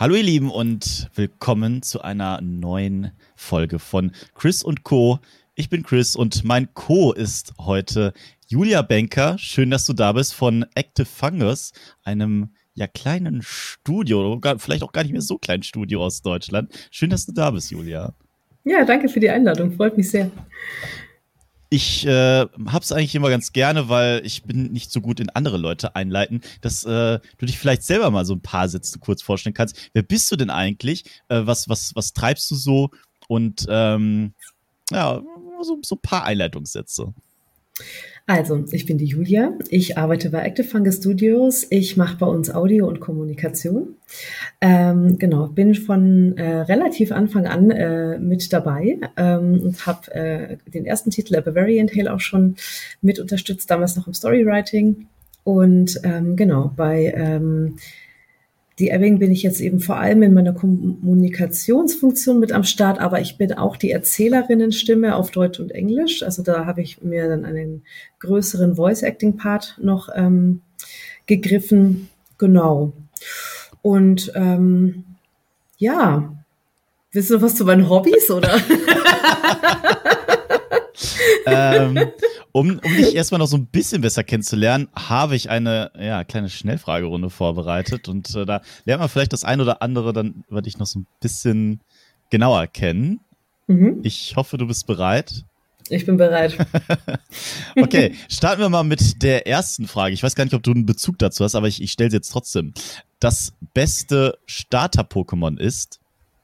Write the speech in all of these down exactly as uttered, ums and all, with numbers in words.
Hallo ihr Lieben und willkommen zu einer neuen Folge von Chris und Co. Ich bin Chris und mein Co. ist heute Julia Benker. Schön, dass du da bist von Active Fungus, einem ja kleinen Studio, oder vielleicht auch gar nicht mehr so kleinen Studio aus Deutschland. Schön, dass du da bist, Julia. Ja, danke für die Einladung, freut mich sehr. Ich äh, hab's eigentlich immer ganz gerne, weil ich bin nicht so gut in andere Leute einleiten, dass äh, du dich vielleicht selber mal so ein paar Sätze kurz vorstellen kannst. Wer bist du denn eigentlich? Äh, was, was, was treibst du so? Und ähm, ja, so, so ein paar Einleitungssätze. Also, ich bin die Julia, ich arbeite bei Active Fungus Studios, ich mache bei uns Audio und Kommunikation. Ähm, genau, bin von äh, relativ Anfang an äh, mit dabei ähm, und habe äh, den ersten Titel, A Bavarian Tale, auch schon mit unterstützt, damals noch im Storywriting. Und ähm, genau, bei ähm, Die Ebbing bin ich jetzt eben vor allem in meiner Kommunikationsfunktion mit am Start, aber ich bin auch die Erzählerinnenstimme auf Deutsch und Englisch. Also da habe ich mir dann einen größeren Voice-Acting-Part noch ähm, gegriffen. Genau. Und ähm, ja, willst du noch was zu meinen Hobbys, oder? ähm, um, um dich erstmal noch so ein bisschen besser kennenzulernen, habe ich eine ja, kleine Schnellfragerunde vorbereitet und äh, da lernt man vielleicht das ein oder andere dann über dich noch so ein bisschen genauer kennen. Mhm. Ich hoffe, du bist bereit. Ich bin bereit. Okay, starten wir mal mit der ersten Frage. Ich weiß gar nicht, ob du einen Bezug dazu hast, aber ich, ich stelle sie jetzt trotzdem. Das beste Starter-Pokémon ist?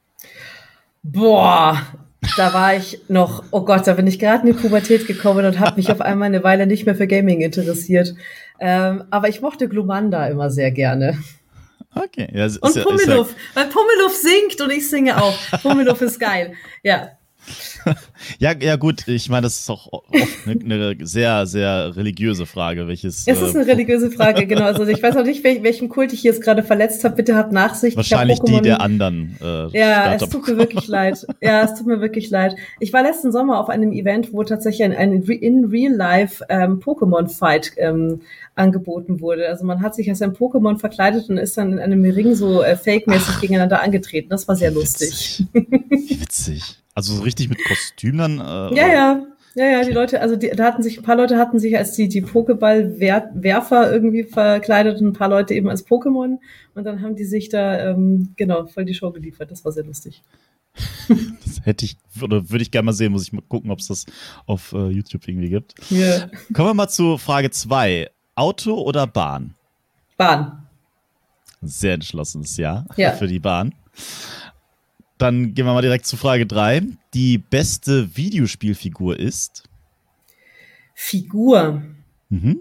Boah, da war ich noch, oh Gott, da bin ich gerade in die Pubertät gekommen und habe mich auf einmal eine Weile nicht mehr für Gaming interessiert. Ähm, aber ich mochte Glumanda immer sehr gerne. Okay. Ja, und ja, Pummeluff, ja, weil Pummeluff singt und ich singe auch. Pummeluff ist geil, ja. Ja, ja gut, ich meine, das ist auch oft eine, eine sehr, sehr religiöse Frage, welches... Es ist eine äh, religiöse Frage, genau. Also ich weiß auch nicht, welch, welchen Kult ich jetzt gerade verletzt habe. Bitte habt Nachsicht. Wahrscheinlich die der anderen. Äh, ja, es tut mir wirklich leid. Ja, es tut mir wirklich leid. Ich war letzten Sommer auf einem Event, wo tatsächlich ein, ein in Real Life ähm, Pokémon-Fight ähm, angeboten wurde. Also man hat sich als ein Pokémon verkleidet und ist dann in einem Ring so äh, fake-mäßig gegeneinander angetreten. Das war sehr lustig. Witzig. Witzig. Also so richtig mit Kostüm dann? Äh, ja, ja, ja, ja, die Leute, also die, da hatten sich, ein paar Leute hatten sich als die, die Pokéball-Werfer irgendwie verkleidet und ein paar Leute eben als Pokémon und dann haben die sich da, ähm, genau, voll die Show geliefert. Das war sehr lustig. Das hätte ich, oder würde ich gerne mal sehen, muss ich mal gucken, ob es das auf äh, YouTube irgendwie gibt. Yeah. Kommen wir mal zu Frage zwei. Auto oder Bahn? Bahn. Sehr entschlossenes Ja, ja. für die Bahn. Dann gehen wir mal direkt zu Frage drei. Die beste Videospielfigur ist? Figur? Mhm.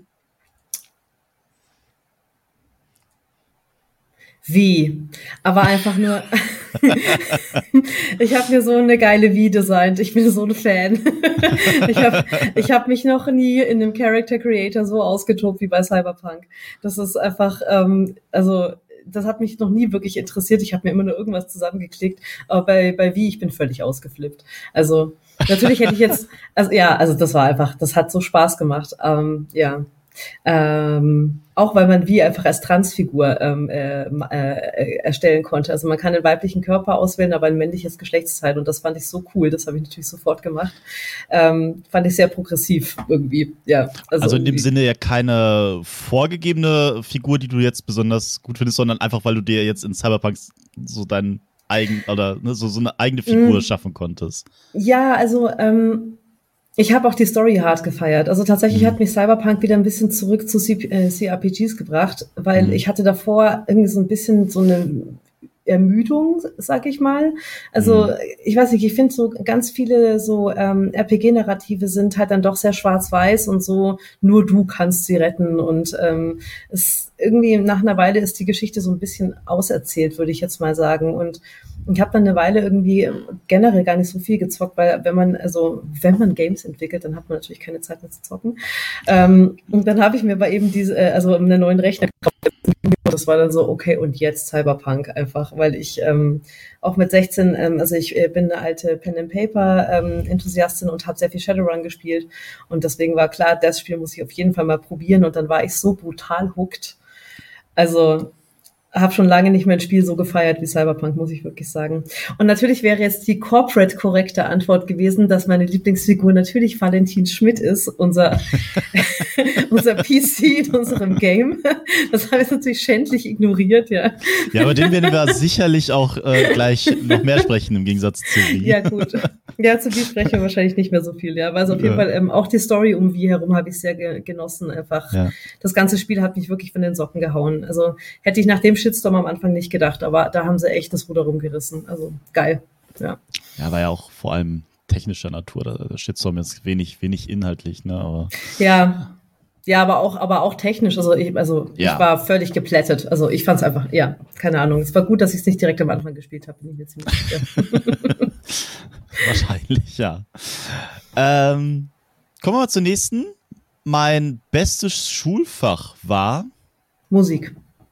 Wie? Aber einfach nur, ich habe mir so eine geile Wii designt. Ich bin so ein Fan. ich habe ich hab mich noch nie in einem Character Creator so ausgetobt wie bei Cyberpunk. Das ist einfach, ähm, also das hat mich noch nie wirklich interessiert. Ich habe mir immer nur irgendwas zusammengeklickt. Aber bei, bei Wii, ich bin völlig ausgeflippt. Also natürlich hätte ich jetzt, also ja, also das war einfach, das hat so Spaß gemacht. Ähm, ja. Ähm, auch weil man Wii einfach als Transfigur ähm, äh, äh, erstellen konnte. Also man kann einen weiblichen Körper auswählen, aber ein männliches Geschlechtsteil. Und das fand ich so cool. Das habe ich natürlich sofort gemacht. Ähm, fand ich sehr progressiv irgendwie. Ja. Also, also in dem Sinne ja keine vorgegebene Figur, die du jetzt besonders gut findest, sondern einfach, weil du dir jetzt in Cyberpunk so deinen eigen oder ne, so, so eine eigene Figur mm. schaffen konntest. Ja, also ähm, ich habe auch die Story hart gefeiert. Also tatsächlich mhm. hat mich Cyberpunk wieder ein bisschen zurück zu C R P Gs gebracht, weil mhm. ich hatte davor irgendwie so ein bisschen so eine Ermüdung, sag ich mal. Also mhm. ich weiß nicht, ich finde so ganz viele so ähm, R P G-Narrative sind halt dann doch sehr schwarz-weiß und so, nur du kannst sie retten und ähm, es irgendwie nach einer Weile ist die Geschichte so ein bisschen auserzählt, würde ich jetzt mal sagen. Und ich habe dann eine Weile irgendwie generell gar nicht so viel gezockt, weil wenn man, also wenn man Games entwickelt, dann hat man natürlich keine Zeit mehr zu zocken. Ähm, und dann habe ich mir aber eben diese, also einen neuen Rechner gekauft. Das war dann so, okay, und jetzt Cyberpunk einfach, weil ich ähm, auch mit sechzehn, ähm, also ich äh, bin eine alte Pen-and-Paper-Enthusiastin ähm, und habe sehr viel Shadowrun gespielt und deswegen war klar, das Spiel muss ich auf jeden Fall mal probieren und dann war ich so brutal hooked. Also habe schon lange nicht mehr ein Spiel so gefeiert wie Cyberpunk, muss ich wirklich sagen. Und natürlich wäre jetzt die corporate-korrekte Antwort gewesen, dass meine Lieblingsfigur natürlich Valentin Schmidt ist, unser, unser P C in unserem Game. Das habe ich natürlich schändlich ignoriert, ja. Ja, aber den werden wir sicherlich auch äh, gleich noch mehr sprechen, im Gegensatz zu Wie. Ja, gut. Ja, zu Wie sprechen wir wahrscheinlich nicht mehr so viel, ja. Also auf jeden ja. Fall ähm, auch die Story um Wie herum habe ich sehr ge- genossen, einfach. Ja. Das ganze Spiel hat mich wirklich von den Socken gehauen. Also hätte ich nach dem Shitstorm am Anfang nicht gedacht, aber da haben sie echt das Ruder rumgerissen. Also geil, ja. Ja, war ja auch vor allem technischer Natur. Der Shitstorm ist wenig, wenig inhaltlich, ne? Aber ja, ja, aber auch, aber auch technisch. Also ich, also ja. ich war völlig geplättet. Also ich fand es einfach, ja, keine Ahnung. Es war gut, dass ich es nicht direkt am Anfang gespielt habe. Bin ich mir ziemlich sicher. Wahrscheinlich, ja. Ähm, kommen wir mal zur nächsten. Mein bestes Schulfach war Musik.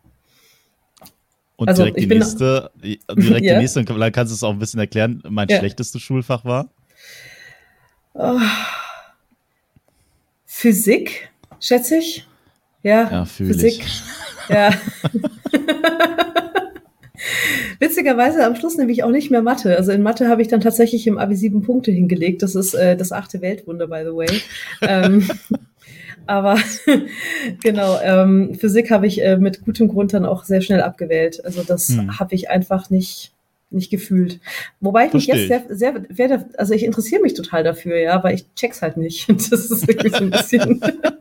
Und also, direkt, die bin, nächste, direkt ja. die nächste, und dann kannst du es auch ein bisschen erklären, mein ja. schlechtestes Schulfach war? Oh. Physik, schätze ich. Ja, ja Physik. Ich. Ja. Witzigerweise am Schluss nämlich auch nicht mehr Mathe. Also in Mathe habe ich dann tatsächlich im Abi sieben Punkte hingelegt. Das ist äh, das achte Weltwunder, by the way. ähm, aber genau, ähm, Physik habe ich äh, mit gutem Grund dann auch sehr schnell abgewählt. Also das hm. habe ich einfach nicht nicht gefühlt. Wobei ich mich Versteh jetzt sehr, sehr, sehr, also ich interessiere mich total dafür, ja, aber ich check's halt nicht. Das ist wirklich so ein bisschen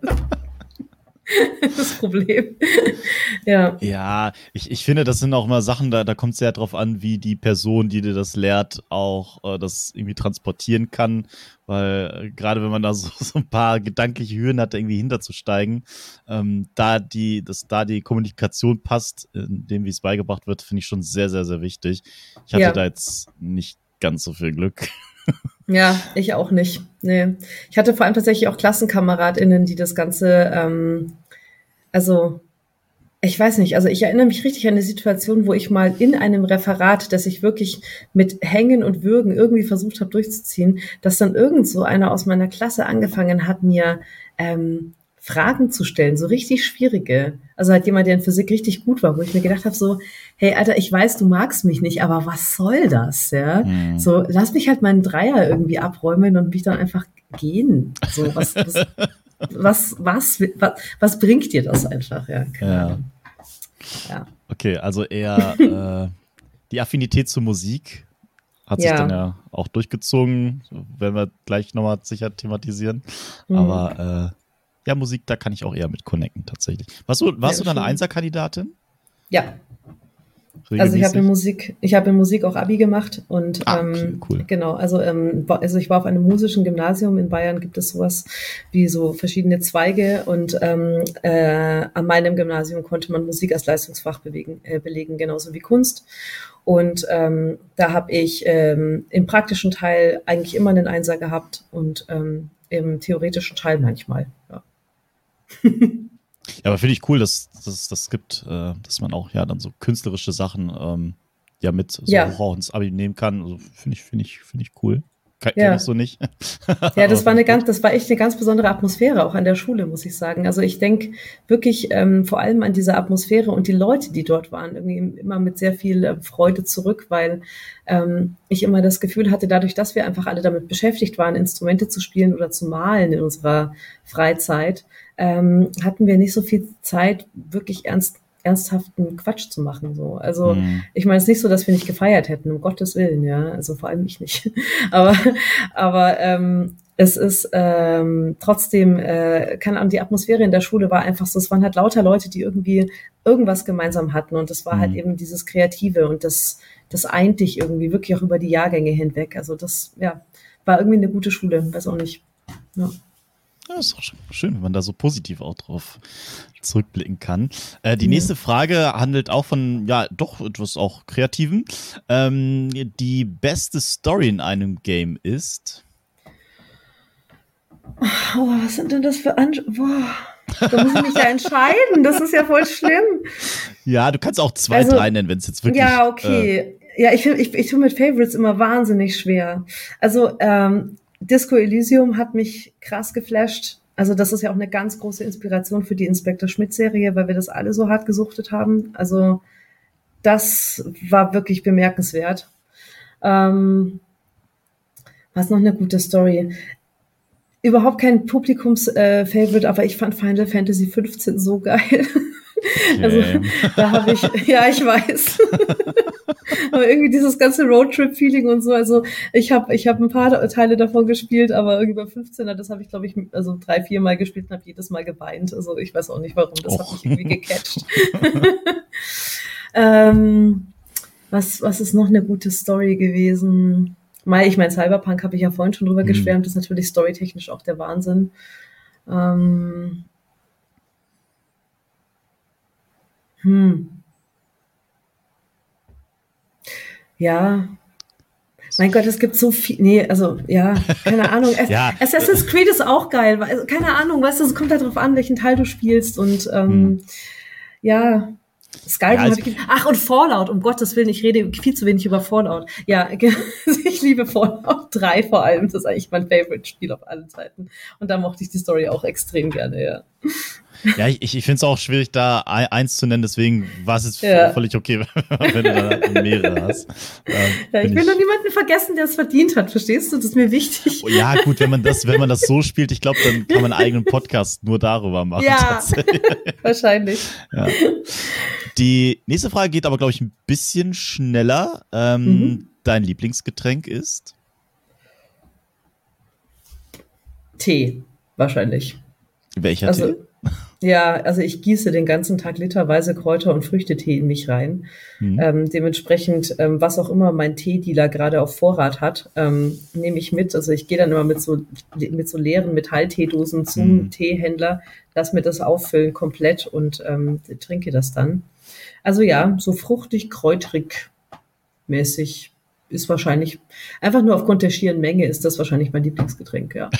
das Problem. Ja, ja ich, ich finde, das sind auch immer Sachen, da, da kommt es sehr drauf an, wie die Person, die dir das lehrt, auch äh, das irgendwie transportieren kann, weil äh, gerade wenn man da so, so ein paar gedankliche Hürden hat, da irgendwie hinterzusteigen, ähm, da die, dass da die Kommunikation passt, in dem, wie es beigebracht wird, finde ich schon sehr, sehr, sehr wichtig. Ich hatte ja. da jetzt nicht ganz so viel Glück. Ja, ich auch nicht. Nee. Ich hatte vor allem tatsächlich auch KlassenkameradInnen, die das Ganze, ähm, also ich weiß nicht, also ich erinnere mich richtig an eine Situation, wo ich mal in einem Referat, das ich wirklich mit Hängen und Würgen irgendwie versucht habe durchzuziehen, dass dann irgend so einer aus meiner Klasse angefangen hat, mir ähm, Fragen zu stellen, so richtig schwierige. Also halt jemand, der in Physik richtig gut war, wo ich mir gedacht habe, so, hey Alter, ich weiß, du magst mich nicht, aber was soll das, ja? Mhm. So, lass mich halt meinen Dreier irgendwie abräumen und mich dann einfach gehen. So, was, was, was, was, was, was bringt dir das einfach, ja? Keine ja. Ahnung. Ja. Okay, also eher äh, die Affinität zur Musik hat sich ja. dann ja auch durchgezogen, werden wir gleich nochmal sicher thematisieren. Mhm. Aber äh, ja, Musik, da kann ich auch eher mit connecten tatsächlich. Warst du, warst ja, du dann eine Einser-Kandidatin? Ja. Regelmäßig? Also ich habe in Musik, ich habe in Musik auch Abi gemacht und ah, okay, ähm, cool. genau, also ähm, also ich war auf einem musischen Gymnasium in Bayern, gibt es sowas wie so verschiedene Zweige und ähm, äh, an meinem Gymnasium konnte man Musik als Leistungsfach bewegen, äh, belegen, genauso wie Kunst. Und ähm, da habe ich ähm, im praktischen Teil eigentlich immer einen Einser gehabt und ähm, im theoretischen Teil manchmal. Ja. Ja, aber finde ich cool, dass es das gibt, äh, dass man auch ja dann so künstlerische Sachen ähm, ja mit so ja. hoch auch ins Abi nehmen kann. Also finde ich, finde ich, finde ich cool. Kann ja. ich so nicht. Ja, das war eine ganz, das war echt eine ganz besondere Atmosphäre auch an der Schule, muss ich sagen. Also ich denke wirklich ähm, vor allem an diese Atmosphäre und die Leute, die dort waren, irgendwie immer mit sehr viel äh, Freude zurück, weil ähm, ich immer das Gefühl hatte, dadurch, dass wir einfach alle damit beschäftigt waren, Instrumente zu spielen oder zu malen in unserer Freizeit, ähm, hatten wir nicht so viel Zeit, wirklich ernst ernsthaften Quatsch zu machen, so. Also, mm. ich meine, es ist nicht so, dass wir nicht gefeiert hätten, um Gottes Willen, ja. Also, vor allem ich nicht. aber, aber, ähm, es ist, ähm, trotzdem, äh, keine Ahnung, die Atmosphäre in der Schule war einfach so, es waren halt lauter Leute, die irgendwie irgendwas gemeinsam hatten und das war mm. halt eben dieses Kreative und das, das eint dich irgendwie wirklich auch über die Jahrgänge hinweg. Also, das, ja, war irgendwie eine gute Schule, weiß auch nicht. Ja. Ja, ist auch schön, wenn man da so positiv auch drauf zurückblicken kann. Äh, die ja. nächste Frage handelt auch von, ja, doch etwas auch Kreativen. Ähm, die beste Story in einem Game ist? Oh, was sind denn das für An... Boah, da muss ich mich ja entscheiden. Das ist ja voll schlimm. Ja, du kannst auch zwei, also, drei nennen, wenn es jetzt wirklich... Ja, okay. Äh, ja, ich, ich, ich tue mit Favorites immer wahnsinnig schwer. Also, ähm, Disco Elysium hat mich krass geflasht. Also das ist ja auch eine ganz große Inspiration für die Inspektor Schmidt-Serie, weil wir das alle so hart gesuchtet haben. Also das war wirklich bemerkenswert. Ähm, was noch eine gute Story. Überhaupt kein Publikums-Favorite, äh, aber ich fand Final Fantasy fünfzehn so geil. Okay. Also da habe ich, ja, ich weiß. Aber irgendwie dieses ganze Roadtrip-Feeling und so, also ich habe ich hab ein paar Teile davon gespielt, aber irgendwie beim fünfzehner, das habe ich, glaube ich, also drei, vier Mal gespielt und habe jedes Mal geweint. Also ich weiß auch nicht, warum, das oh. hat mich irgendwie gecatcht. ähm, was, was ist noch eine gute Story gewesen? Mai, ich meine, Cyberpunk habe ich ja vorhin schon drüber hm. geschwärmt, das ist natürlich storytechnisch auch der Wahnsinn. Ähm, hm. Ja, mein Gott, es gibt so viel, nee, also, ja, keine Ahnung. ja. Assassin's Creed ist auch geil, also, keine Ahnung, weißt du, es kommt halt drauf an, welchen Teil du spielst und, ähm, hm. ja, Skyrim ja, also, habe ich, ach, und Fallout, um Gottes Willen, ich rede viel zu wenig über Fallout. Ja, ich liebe Fallout drei vor allem, das ist eigentlich mein Favorite-Spiel auf allen Zeiten und da mochte ich die Story auch extrem gerne, ja. Ja, ich, ich finde es auch schwierig, da eins zu nennen, deswegen war es jetzt ja. völlig okay, wenn du da mehrere hast. Ähm, ja, ich will ich... nur niemanden vergessen, der es verdient hat, verstehst du? Das ist mir wichtig. Oh, ja, gut, wenn man das, wenn man das so spielt, ich glaube, dann kann man einen eigenen Podcast nur darüber machen. Ja, wahrscheinlich. Ja. Die nächste Frage geht aber, glaube ich, ein bisschen schneller. Ähm, mhm. Dein Lieblingsgetränk ist? Tee, wahrscheinlich. Welcher also, Tee? Ja, also ich gieße den ganzen Tag literweise Kräuter- und Früchtetee in mich rein. Mhm. Ähm, dementsprechend, ähm, was auch immer mein Teedealer gerade auf Vorrat hat, ähm, nehme ich mit. Also ich gehe dann immer mit so mit so leeren Metallteedosen zum mhm. Teehändler, lass mir das auffüllen komplett und ähm, trinke das dann. Also ja, so fruchtig, kräutrig mäßig ist wahrscheinlich, einfach nur aufgrund der schieren Menge ist das wahrscheinlich mein Lieblingsgetränk, ja.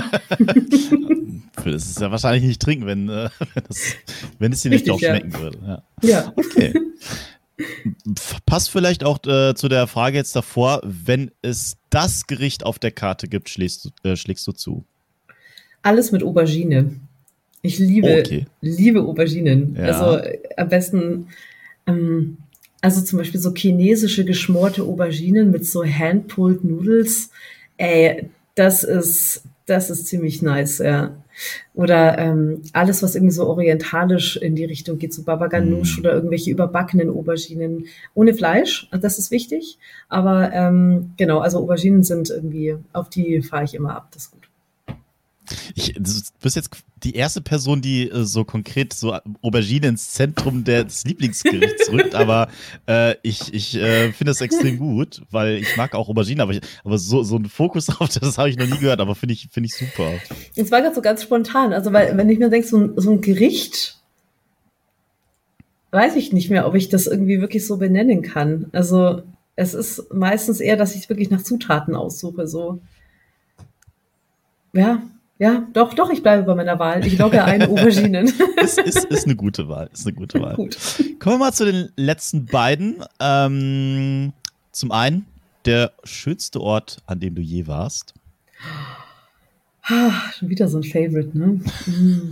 Das ist ja wahrscheinlich nicht trinken, wenn, äh, wenn, das, wenn es dir nicht auch schmecken ja. würde. Ja. ja. Okay. Passt vielleicht auch äh, zu der Frage jetzt davor, wenn es das Gericht auf der Karte gibt, schlägst du, äh, schlägst du zu? Alles mit Aubergine. Ich liebe, okay. liebe Auberginen. Ja. Also äh, am besten, ähm, also zum Beispiel so chinesische geschmorte Auberginen mit so hand-pulled Noodles. Ey, das ist, das ist ziemlich nice, ja. Oder ähm, alles, was irgendwie so orientalisch in die Richtung geht, so Baba Ganoush mm. oder irgendwelche überbackenen Auberginen ohne Fleisch, das ist wichtig. Aber ähm, genau, also Auberginen sind irgendwie, auf die fahre ich immer ab, das ist gut. Ich, du bist jetzt die erste Person, die äh, so konkret so Aubergine ins Zentrum des Lieblingsgerichts rückt, aber äh, ich, ich äh, finde das extrem gut, weil ich mag auch Aubergine, aber, ich, aber so, so einen Fokus drauf, das habe ich noch nie gehört, aber finde ich, finde ich super. Es war gerade so ganz spontan, also weil, wenn ich mir denke, so ein, so ein Gericht, weiß ich nicht mehr, ob ich das irgendwie wirklich so benennen kann. Also es ist meistens eher, dass ich wirklich nach Zutaten aussuche, so. Ja. Ja, doch, doch, ich bleibe bei meiner Wahl. Ich logge ein Auberginen. ist, ist, ist eine gute Wahl, ist eine gute Wahl. Gut. Kommen wir mal zu den letzten beiden. Ähm, zum einen, der schönste Ort, an dem du je warst. Ah, schon wieder so ein Favorite, ne? Mm.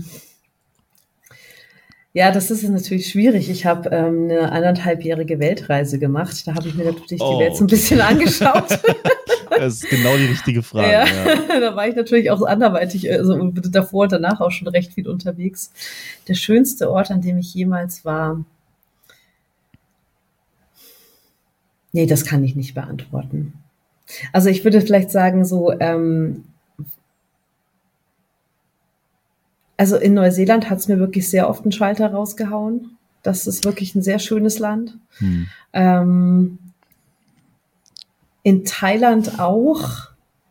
Ja, das ist natürlich schwierig. Ich habe ähm, eine anderthalbjährige Weltreise gemacht. Da habe ich mir natürlich oh, die Welt so ein bisschen okay. angeschaut. Das ist genau die richtige Frage. Ja, ja. Da war ich natürlich auch anderweitig, also davor und danach auch schon recht viel unterwegs. Der schönste Ort, an dem ich jemals war, nee, das kann ich nicht beantworten. Also ich würde vielleicht sagen so, ähm, also in Neuseeland hat es mir wirklich sehr oft einen Schalter rausgehauen. Das ist wirklich ein sehr schönes Land. Hm. Ähm, in Thailand auch.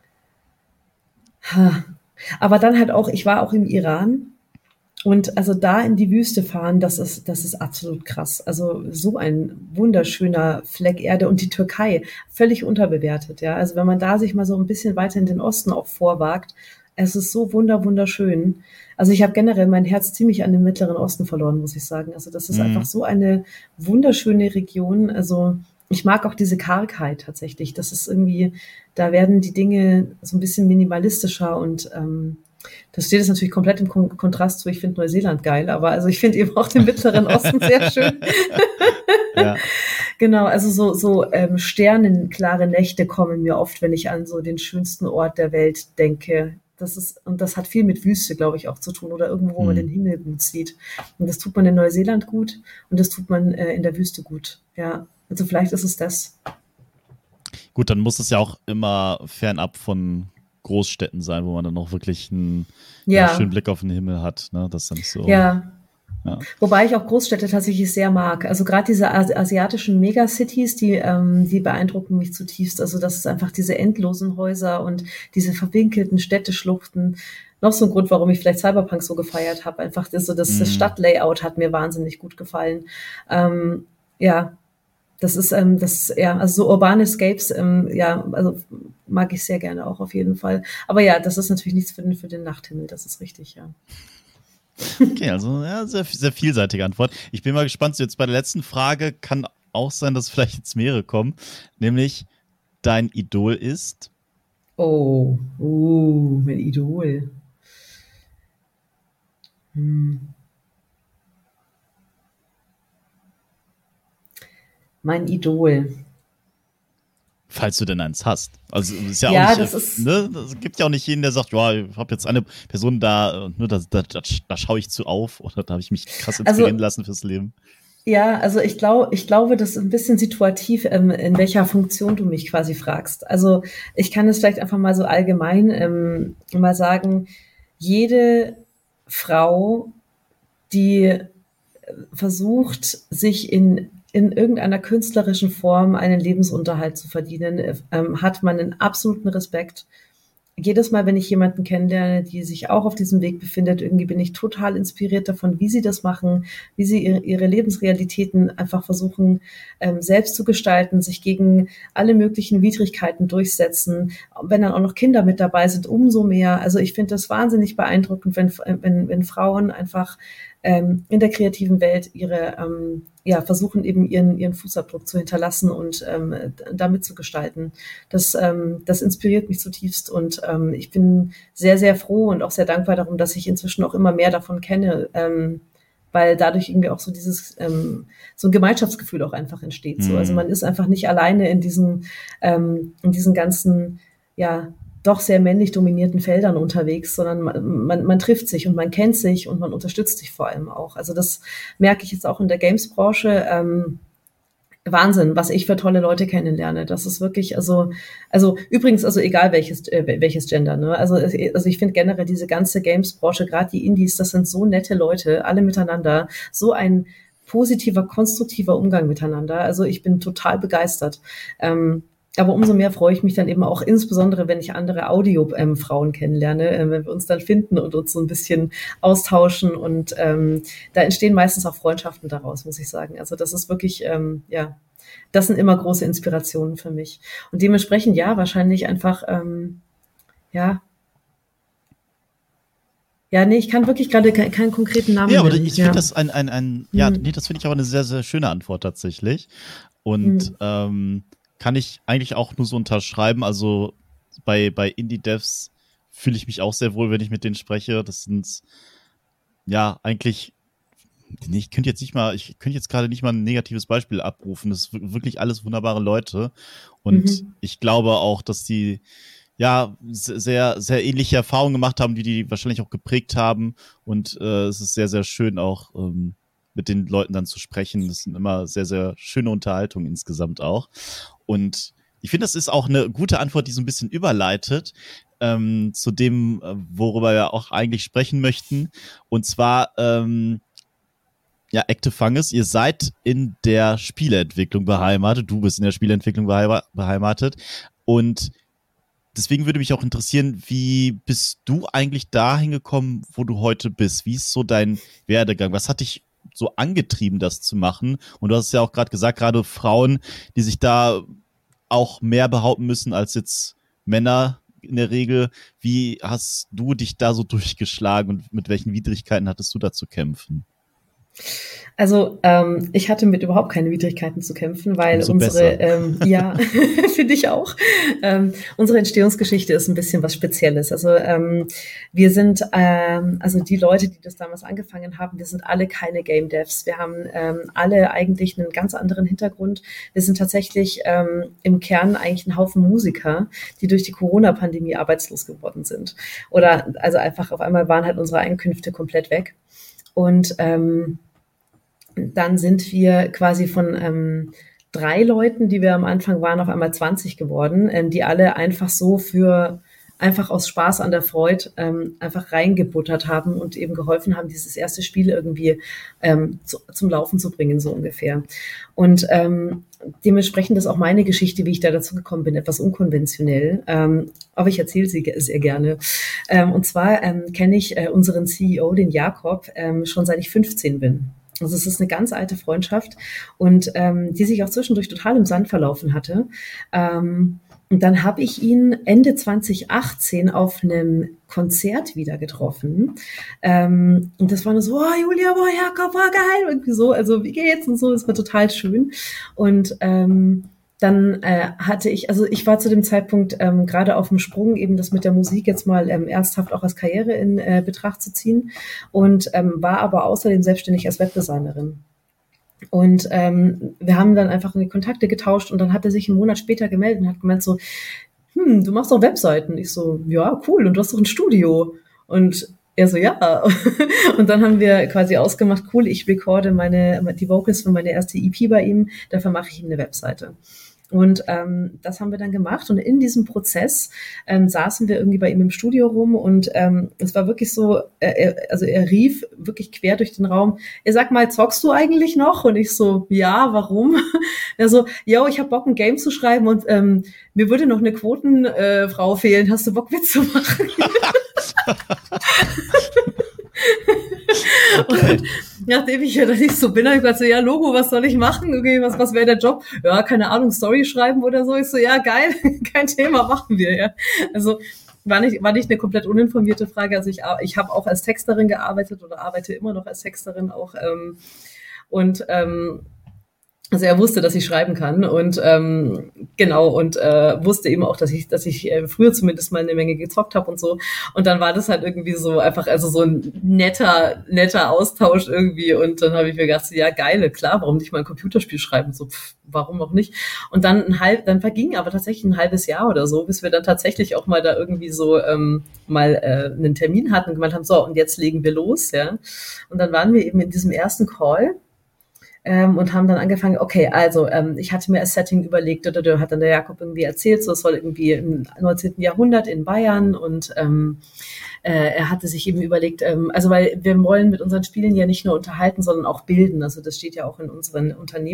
Aber dann halt auch, ich war auch im Iran. Und also da in die Wüste fahren, das ist, das ist absolut krass. Also so ein wunderschöner Fleck Erde. Und die Türkei, völlig unterbewertet. Ja, also wenn man da sich mal so ein bisschen weiter in den Osten auch vorwagt, es ist so wunder, wunderschön. Also ich habe generell mein Herz ziemlich an den Mittleren Osten verloren, muss ich sagen. Also das ist mhm. einfach so eine wunderschöne Region. Also ich mag auch diese Kargheit tatsächlich. Das ist irgendwie, da werden die Dinge so ein bisschen minimalistischer und ähm, das steht jetzt natürlich komplett im Kon- Kontrast zu, ich finde Neuseeland geil, aber also ich finde eben auch den Mittleren Osten sehr schön. Ja. Genau, also so, so ähm, sternenklare Nächte kommen mir oft, wenn ich an so den schönsten Ort der Welt denke. Das ist, und das hat viel mit Wüste, glaube ich, auch zu tun oder irgendwo, wo man den Hm. Himmel gut sieht. Und das tut man in Neuseeland gut und das tut man äh, in der Wüste gut. Ja, also vielleicht ist es das. Gut, dann muss es ja auch immer fernab von Großstädten sein, wo man dann auch wirklich einen ja, schönen Ja, Blick auf den Himmel hat. Ne? Das ist dann nicht so. ja. Ja. Wobei ich auch Großstädte tatsächlich sehr mag. Also gerade diese Asi- asiatischen Megacities, die, ähm, die beeindrucken mich zutiefst. Also das ist einfach diese endlosen Häuser und diese verwinkelten Städteschluchten. Noch so ein Grund, warum ich vielleicht Cyberpunk so gefeiert habe. Einfach das, so das, das Hm. Stadtlayout hat mir wahnsinnig gut gefallen. Ähm, ja, das ist, ähm, das, ja, also so urbane Escapes, ähm, ja, also mag ich sehr gerne auch auf jeden Fall. Aber ja, das ist natürlich nichts für den, für den Nachthimmel, das ist richtig, ja. Okay, also ja, sehr, sehr vielseitige Antwort. Ich bin mal gespannt, so jetzt bei der letzten Frage kann auch sein, dass vielleicht jetzt mehrere kommen. Nämlich, dein Idol ist? Oh, uh, mein Idol. Hm. Mein Idol. Falls du denn eins hast. Also es ist ja auch Ja, nicht, äh, das ist, ne, es gibt ja auch nicht jeden, der sagt, ja, ich habe jetzt eine Person da, äh, ne, da, da, da, da schaue ich zu auf oder da habe ich mich krass inspirieren also lassen fürs Leben. ja, also ich glaube, ich glaube, das ist ein bisschen situativ, ähm, in welcher Funktion du mich quasi fragst. Also ich kann es vielleicht einfach mal so allgemein ähm, mal sagen, jede Frau, die versucht, sich in, in irgendeiner künstlerischen Form einen Lebensunterhalt zu verdienen, ähm, hat man einen absoluten Respekt. Jedes Mal, wenn ich jemanden kennenlerne, die sich auch auf diesem Weg befindet, irgendwie bin ich total inspiriert davon, wie sie das machen, wie sie ihre, ihre Lebensrealitäten einfach versuchen, ähm, selbst zu gestalten, sich gegen alle möglichen Widrigkeiten durchsetzen. Wenn dann auch noch Kinder mit dabei sind, umso mehr. Also ich finde das wahnsinnig beeindruckend, wenn, wenn, wenn Frauen einfach ähm, in der kreativen Welt ihre, ähm, ja, versuchen eben ihren, ihren Fußabdruck zu hinterlassen und ähm, damit zu gestalten. Das, ähm, das inspiriert mich zutiefst und ähm, ich bin sehr, sehr froh und auch sehr dankbar darum, dass ich inzwischen auch immer mehr davon kenne, ähm, weil dadurch irgendwie auch so dieses, ähm, so ein Gemeinschaftsgefühl auch einfach entsteht. So. Also Hm. man ist einfach nicht alleine in diesen, ähm, in diesen ganzen, ja, doch sehr männlich dominierten Feldern unterwegs, sondern man, man, man trifft sich und man kennt sich und man unterstützt sich vor allem auch. Also das merke ich jetzt auch in der Games-Branche. Ähm, Wahnsinn, was ich für tolle Leute kennenlerne. Das ist wirklich, also, also übrigens, also egal welches, äh, welches Gender, ne? Also, also ich finde generell diese ganze Games-Branche, gerade die Indies, das sind so nette Leute, alle miteinander, so ein positiver, konstruktiver Umgang miteinander. Also ich bin total begeistert. Ähm, aber umso mehr freue ich mich dann eben auch, insbesondere wenn ich andere Audio-Frauen kennenlerne, äh, wenn wir uns dann finden und uns so ein bisschen austauschen und ähm, da entstehen meistens auch Freundschaften daraus, muss ich sagen. Also das ist wirklich, ähm, ja, das sind immer große Inspirationen für mich. Und dementsprechend, ja, wahrscheinlich einfach, ähm, ja, ja, nee, ich kann wirklich gerade ke keinen konkreten Nee, Namen aber nennen. ich finde Ja. das ein, ein, ein, ja, Hm, nee, das finde ich aber eine sehr, sehr schöne Antwort tatsächlich. Und hm, ähm, kann ich eigentlich auch nur so unterschreiben. Also bei, bei Indie-Devs fühle ich mich auch sehr wohl, wenn ich mit denen spreche. Das sind ja eigentlich, nee, ich könnte jetzt nicht mal, ich könnte jetzt gerade nicht mal ein negatives Beispiel abrufen. Das ist wir- wirklich alles wunderbare Leute. Und mhm. ich glaube auch, dass die ja se- sehr, sehr ähnliche Erfahrungen gemacht haben, die die wahrscheinlich auch geprägt haben. Und äh, es ist sehr, sehr schön auch ähm, mit den Leuten dann zu sprechen. Das sind immer sehr, sehr schöne Unterhaltungen insgesamt auch. Und ich finde, das ist auch eine gute Antwort, die so ein bisschen überleitet ähm, zu dem, äh, worüber wir auch eigentlich sprechen möchten. Und zwar ähm, ja, Active Fungus, ihr seid in der Spieleentwicklung beheimatet. Du bist in der Spieleentwicklung beheimatet. Und deswegen würde mich auch interessieren, wie bist du eigentlich dahin gekommen, wo du heute bist? Wie ist so dein Werdegang? Was hat dich so angetrieben, das zu machen? Und du hast es ja auch gerade gesagt, gerade Frauen, die sich da auch mehr behaupten müssen als jetzt Männer in der Regel. Wie hast du dich da so durchgeschlagen und mit welchen Widrigkeiten hattest du da zu kämpfen? Also ähm, ich hatte mit überhaupt keine Widrigkeiten zu kämpfen, weil Umso unsere, besser. ähm, ja, finde ich auch, ähm, unsere Entstehungsgeschichte ist ein bisschen was Spezielles. Also ähm, wir sind, ähm, also die Leute, die das damals angefangen haben, wir sind alle keine Game Devs. Wir haben ähm, alle eigentlich einen ganz anderen Hintergrund. Wir sind tatsächlich ähm, im Kern eigentlich ein Haufen Musiker, die durch die Corona-Pandemie arbeitslos geworden sind. Oder also einfach auf einmal waren halt unsere Einkünfte komplett weg. Und ähm, dann sind wir quasi von ähm, drei Leuten, die wir am Anfang waren, auf einmal zwanzig geworden, ähm, die alle einfach so für, einfach aus Spaß an der Freude ähm, einfach reingebuttert haben und eben geholfen haben, dieses erste Spiel irgendwie ähm, zu, zum Laufen zu bringen, so ungefähr. Und ähm, dementsprechend ist auch meine Geschichte, wie ich da dazu gekommen bin, etwas unkonventionell. Ähm, aber ich erzähle sie sehr gerne. Ähm, und zwar ähm, kenne ich äh, unseren C E O, den Jakob, ähm, schon seit ich fünfzehn bin. Also es ist eine ganz alte Freundschaft und ähm, die sich auch zwischendurch total im Sand verlaufen hatte. Ähm, und dann habe ich ihn Ende zwanzig achtzehn auf einem Konzert wieder getroffen. Ähm, und das war nur so, oh, Julia, boah, Jakob, war geil. Irgendwie so, also wie geht's und so, das war total schön. Und ähm, dann äh, hatte ich, also ich war zu dem Zeitpunkt ähm, gerade auf dem Sprung, eben das mit der Musik jetzt mal ähm, ernsthaft auch als Karriere in äh, Betracht zu ziehen und ähm, war aber außerdem selbstständig als Webdesignerin. Und ähm, wir haben dann einfach die Kontakte getauscht und dann hat er sich einen Monat später gemeldet und hat gemeint so, hm, du machst doch Webseiten. Ich so, ja, cool, und du hast doch ein Studio. Und er so, ja. Und dann haben wir quasi ausgemacht, cool, ich recorde meine, die Vocals für meine erste E P bei ihm, dafür mache ich ihm eine Webseite. Und ähm, das haben wir dann gemacht. Und in diesem Prozess ähm, saßen wir irgendwie bei ihm im Studio rum und ähm, es war wirklich so, äh, er, also er rief wirklich quer durch den Raum, er sagt mal, zockst du eigentlich noch? Und ich so, ja, warum? Er so, yo, ich hab Bock, ein Game zu schreiben und ähm, mir würde noch eine Quotenfrau äh, fehlen. Hast du Bock mitzumachen? Okay. Und nachdem ich ja dann nicht so bin, habe ich gesagt, so, ja, Logo, was soll ich machen? Okay, was, was wäre der Job? Ja, keine Ahnung, Story schreiben oder so. Ich so, ja, geil, kein Thema, machen wir, ja. Also, war nicht, war nicht eine komplett uninformierte Frage. Also ich, ich habe auch als Texterin gearbeitet oder arbeite immer noch als Texterin auch. Ähm, und ähm, also er wusste, dass ich schreiben kann und ähm, genau und äh, wusste eben auch, dass ich, dass ich äh, früher zumindest mal eine Menge gezockt habe und so. Und dann war das halt irgendwie so einfach, also so ein netter, netter Austausch irgendwie. Und dann habe ich mir gedacht, ja geile, klar, warum nicht mal ein Computerspiel schreiben? So, pff, warum auch nicht? Und dann ein halb, dann verging aber tatsächlich ein halbes Jahr oder so, bis wir dann tatsächlich auch mal da irgendwie so ähm, mal äh, einen Termin hatten und gemeint haben, so und jetzt legen wir los, ja. Und dann waren wir eben in diesem ersten Call. Ähm, und haben dann angefangen, okay, also ähm, ich hatte mir als Setting überlegt, da, da, hat dann der Jakob irgendwie erzählt, so es soll irgendwie im neunzehnten Jahrhundert in Bayern und ähm, äh, er hatte sich eben überlegt, ähm, also weil wir wollen mit unseren Spielen ja nicht nur unterhalten, sondern auch bilden, also das steht ja auch in unseren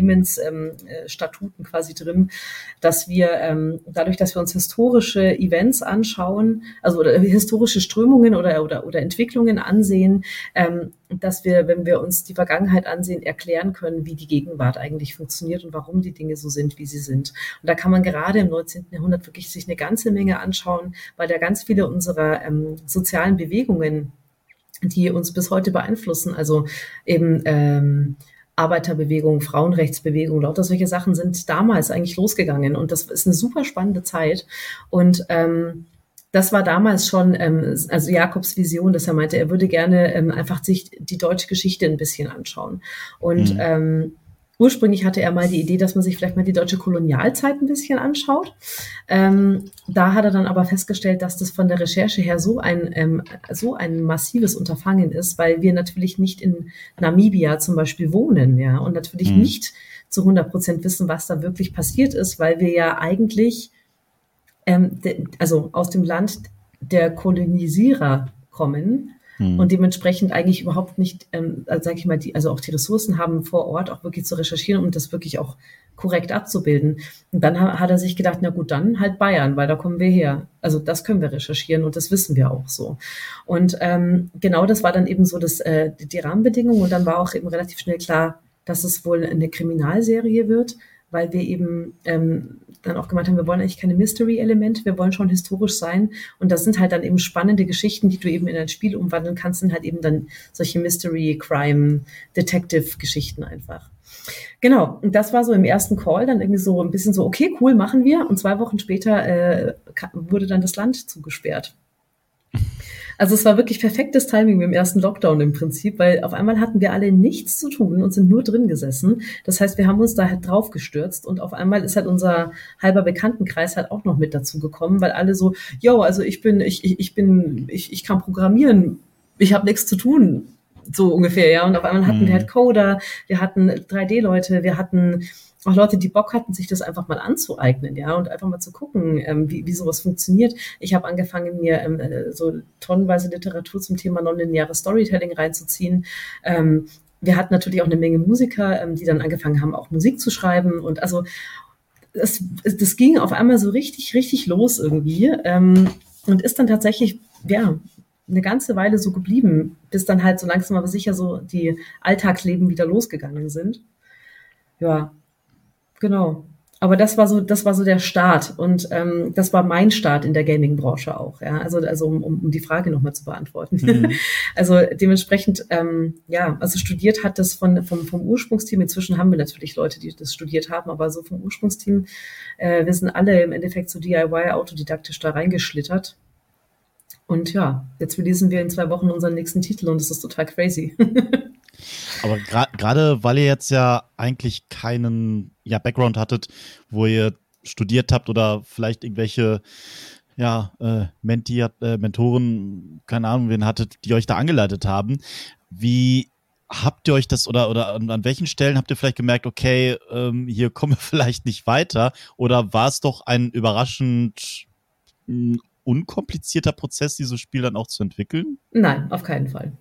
Unternehmensstatuten ähm, quasi drin, dass wir ähm, dadurch, dass wir uns historische Events anschauen, also oder historische Strömungen oder, oder, oder Entwicklungen ansehen, ähm, dass wir, wenn wir uns die Vergangenheit ansehen, erklären können, wie die Gegenwart eigentlich funktioniert und warum die Dinge so sind, wie sie sind. Und da kann man gerade im neunzehnten Jahrhundert wirklich sich eine ganze Menge anschauen, weil da ganz viele unserer ähm, sozialen Bewegungen, die uns bis heute beeinflussen, also eben ähm, Arbeiterbewegung, Frauenrechtsbewegung, lauter solche Sachen sind damals eigentlich losgegangen und das ist eine super spannende Zeit und ähm, das war damals schon, ähm, also Jakobs Vision, dass er meinte, er würde gerne ähm, einfach sich die deutsche Geschichte ein bisschen anschauen. Und mhm. ähm, ursprünglich hatte er mal die Idee, dass man sich vielleicht mal die deutsche Kolonialzeit ein bisschen anschaut. Ähm, da hat er dann aber festgestellt, dass das von der Recherche her so ein, ähm, so ein massives Unterfangen ist, weil wir natürlich nicht in Namibia zum Beispiel wohnen, ja, und natürlich mhm. nicht zu hundert Prozent wissen, was da wirklich passiert ist, weil wir ja eigentlich Ähm, de, also aus dem Land der Kolonisierer kommen hm. und dementsprechend eigentlich überhaupt nicht, ähm, also sage ich mal, die, also auch die Ressourcen haben vor Ort auch wirklich zu recherchieren, um das wirklich auch korrekt abzubilden. Und dann ha, hat er sich gedacht, na gut, dann halt Bayern, weil da kommen wir her. Also das können wir recherchieren und das wissen wir auch so. Und ähm, genau das war dann eben so das, äh, die Rahmenbedingung und dann war auch eben relativ schnell klar, dass es wohl eine Kriminalserie wird, weil wir eben ähm, dann auch gemeint haben, wir wollen eigentlich keine Mystery-Elemente, wir wollen schon historisch sein. Und das sind halt dann eben spannende Geschichten, die du eben in ein Spiel umwandeln kannst, sind halt eben dann solche Mystery, Crime, Detective-Geschichten einfach. Genau, und das war so im ersten Call dann irgendwie so ein bisschen so, okay, cool, machen wir. Und zwei Wochen später äh, wurde dann das Land zugesperrt. Also es war wirklich perfektes Timing mit dem ersten Lockdown im Prinzip, weil auf einmal hatten wir alle nichts zu tun und sind nur drin gesessen. Das heißt, wir haben uns da halt drauf gestürzt und auf einmal ist halt unser halber Bekanntenkreis halt auch noch mit dazu gekommen, weil alle so, yo, also ich bin, ich, ich, ich bin, ich, ich kann programmieren, ich habe nichts zu tun. So ungefähr, ja. Und auf einmal hatten mhm. wir halt Coder, wir hatten drei D-Leute, wir hatten auch Leute, die Bock hatten, sich das einfach mal anzueignen, ja, und einfach mal zu gucken, ähm, wie, wie sowas funktioniert. Ich habe angefangen, mir ähm, so tonnenweise Literatur zum Thema nonlineares Storytelling reinzuziehen. Ähm, wir hatten natürlich auch eine Menge Musiker, ähm, die dann angefangen haben, auch Musik zu schreiben. Und also das, das ging auf einmal so richtig, richtig los irgendwie ähm, und ist dann tatsächlich, ja, eine ganze Weile so geblieben, bis dann halt so langsam aber sicher so die Alltagsleben wieder losgegangen sind. Ja, genau. Aber das war so, das war so der Start und ähm, das war mein Start in der Gaming-Branche auch. Ja, also also um, um die Frage nochmal zu beantworten. Mhm. Also dementsprechend, ähm, ja, also studiert hat das von vom vom Ursprungsteam. Inzwischen haben wir natürlich Leute, die das studiert haben, aber so vom Ursprungsteam, äh, wir sind alle im Endeffekt so D I Y autodidaktisch da reingeschlittert. Und ja, jetzt releasen wir in zwei Wochen unseren nächsten Titel und das ist total crazy. Aber gerade gra- weil ihr jetzt ja eigentlich keinen ja, Background hattet, wo ihr studiert habt oder vielleicht irgendwelche ja, äh, Menti, äh, Mentoren, keine Ahnung, wen hattet, die euch da angeleitet haben. Wie habt ihr euch das oder, oder an welchen Stellen habt ihr vielleicht gemerkt, okay, ähm, hier kommen wir vielleicht nicht weiter? Oder war es doch ein überraschend mh, unkomplizierter Prozess, dieses Spiel dann auch zu entwickeln? Nein, auf keinen Fall.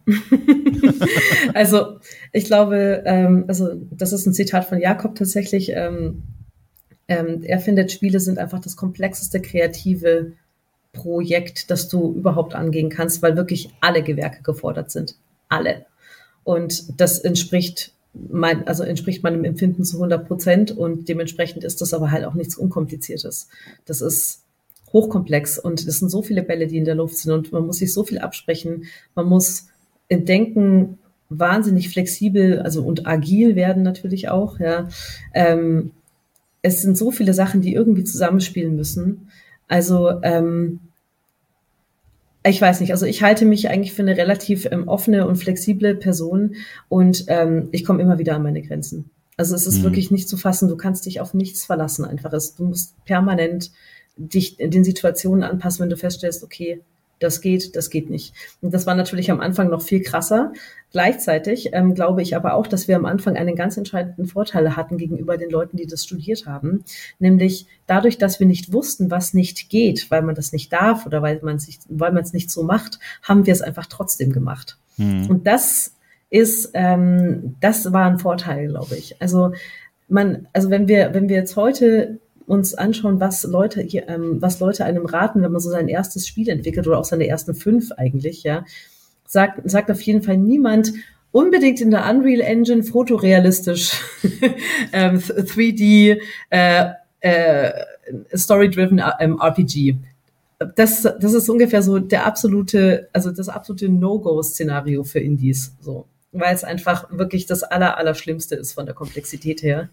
Also ich glaube, ähm, also das ist ein Zitat von Jakob tatsächlich. Ähm, ähm, er findet, Spiele sind einfach das komplexeste kreative Projekt, das du überhaupt angehen kannst, weil wirklich alle Gewerke gefordert sind. Alle. Und das entspricht mein, also entspricht meinem Empfinden zu hundert Prozent und dementsprechend ist das aber halt auch nichts Unkompliziertes. Das ist hochkomplex und es sind so viele Bälle, die in der Luft sind und man muss sich so viel absprechen. Man muss in Denken wahnsinnig flexibel, also und agil werden natürlich auch, ja. Ähm, es sind so viele Sachen, die irgendwie zusammenspielen müssen. Also, ähm, ich weiß nicht, also ich halte mich eigentlich für eine relativ ähm, offene und flexible Person und ähm, ich komme immer wieder an meine Grenzen. Also es ist mhm. wirklich nicht zu fassen, du kannst dich auf nichts verlassen einfach. Es, du musst permanent dich in den Situationen anpassen, wenn du feststellst, okay, das geht, das geht nicht. Und das war natürlich am Anfang noch viel krasser. Gleichzeitig ähm, glaube ich aber auch, dass wir am Anfang einen ganz entscheidenden Vorteil hatten gegenüber den Leuten, die das studiert haben. Nämlich dadurch, dass wir nicht wussten, was nicht geht, weil man das nicht darf oder weil man es nicht, weil man es nicht so macht, haben wir es einfach trotzdem gemacht. Mhm. Und das ist, ähm, das war ein Vorteil, glaube ich. Also man, also wenn wir, wenn wir jetzt heute uns anschauen, was Leute hier, ähm, was Leute einem raten, wenn man so sein erstes Spiel entwickelt oder auch seine ersten fünf eigentlich, ja, sagt, sagt auf jeden Fall niemand unbedingt in der Unreal Engine fotorealistisch ähm, drei D äh, äh, Story-driven ähm, R P G. Das, das ist ungefähr so der absolute, also das absolute No-Go-Szenario für Indies, so, weil es einfach wirklich das aller, Allerschlimmste ist von der Komplexität her.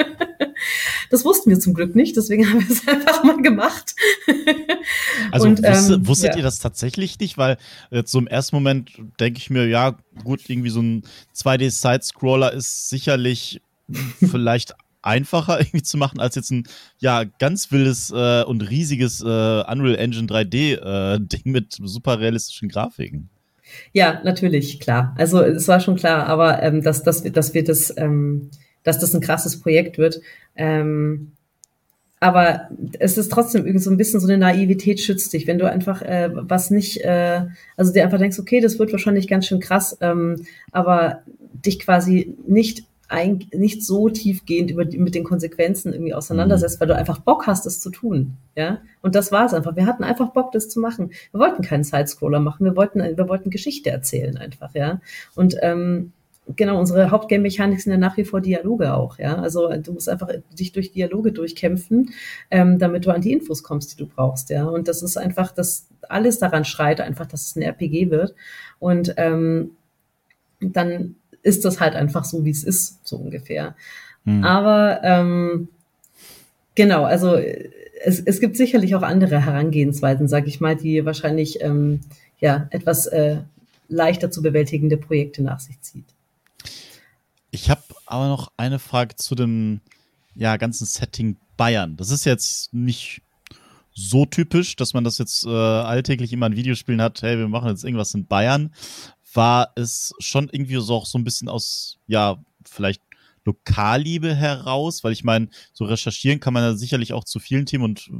Das wussten wir zum Glück nicht, deswegen haben wir es einfach mal gemacht. Also und, wusste, ähm, wusstet ja. ihr das tatsächlich nicht? Weil jetzt so im ersten Moment denke ich mir, ja gut, irgendwie so ein zwei D-Side-Scroller ist sicherlich vielleicht einfacher irgendwie zu machen, als jetzt ein ja ganz wildes äh, und riesiges äh, Unreal Engine drei D-Ding äh, mit super realistischen Grafiken. Ja, natürlich, klar. Also es war schon klar, aber ähm, dass, dass, wir, dass wir das... Ähm, dass das ein krasses Projekt wird. Ähm, aber es ist trotzdem irgendwie so ein bisschen so eine Naivität schützt dich, wenn du einfach äh, was nicht, äh, also dir einfach denkst, okay, das wird wahrscheinlich ganz schön krass, ähm, aber dich quasi nicht ein, nicht so tiefgehend über die, mit den Konsequenzen irgendwie auseinandersetzt, weil du einfach Bock hast, das zu tun, ja. Und das war es einfach. Wir hatten einfach Bock, das zu machen. Wir wollten keinen Sidescroller machen. Wir wollten, wir wollten Geschichte erzählen einfach, ja. Und ähm, genau, unsere Hauptgame-Mechanik sind ja nach wie vor Dialoge auch, ja. Also du musst einfach dich durch Dialoge durchkämpfen, ähm, damit du an die Infos kommst, die du brauchst, ja. Und das ist einfach, das alles daran schreit einfach, dass es ein R P G wird. Und ähm, dann ist das halt einfach so, wie es ist, so ungefähr. Hm. Aber ähm, genau, also es, es gibt sicherlich auch andere Herangehensweisen, sage ich mal, die wahrscheinlich ähm, ja etwas äh, leichter zu bewältigende Projekte nach sich zieht. Ich habe aber noch eine Frage zu dem ja, ganzen Setting Bayern. Das ist jetzt nicht so typisch, dass man das jetzt äh, alltäglich immer in Videospielen hat, hey, wir machen jetzt irgendwas in Bayern. War es schon irgendwie so auch so ein bisschen aus, ja, vielleicht Lokalliebe heraus? Weil ich meine, so recherchieren kann man ja sicherlich auch zu vielen Themen und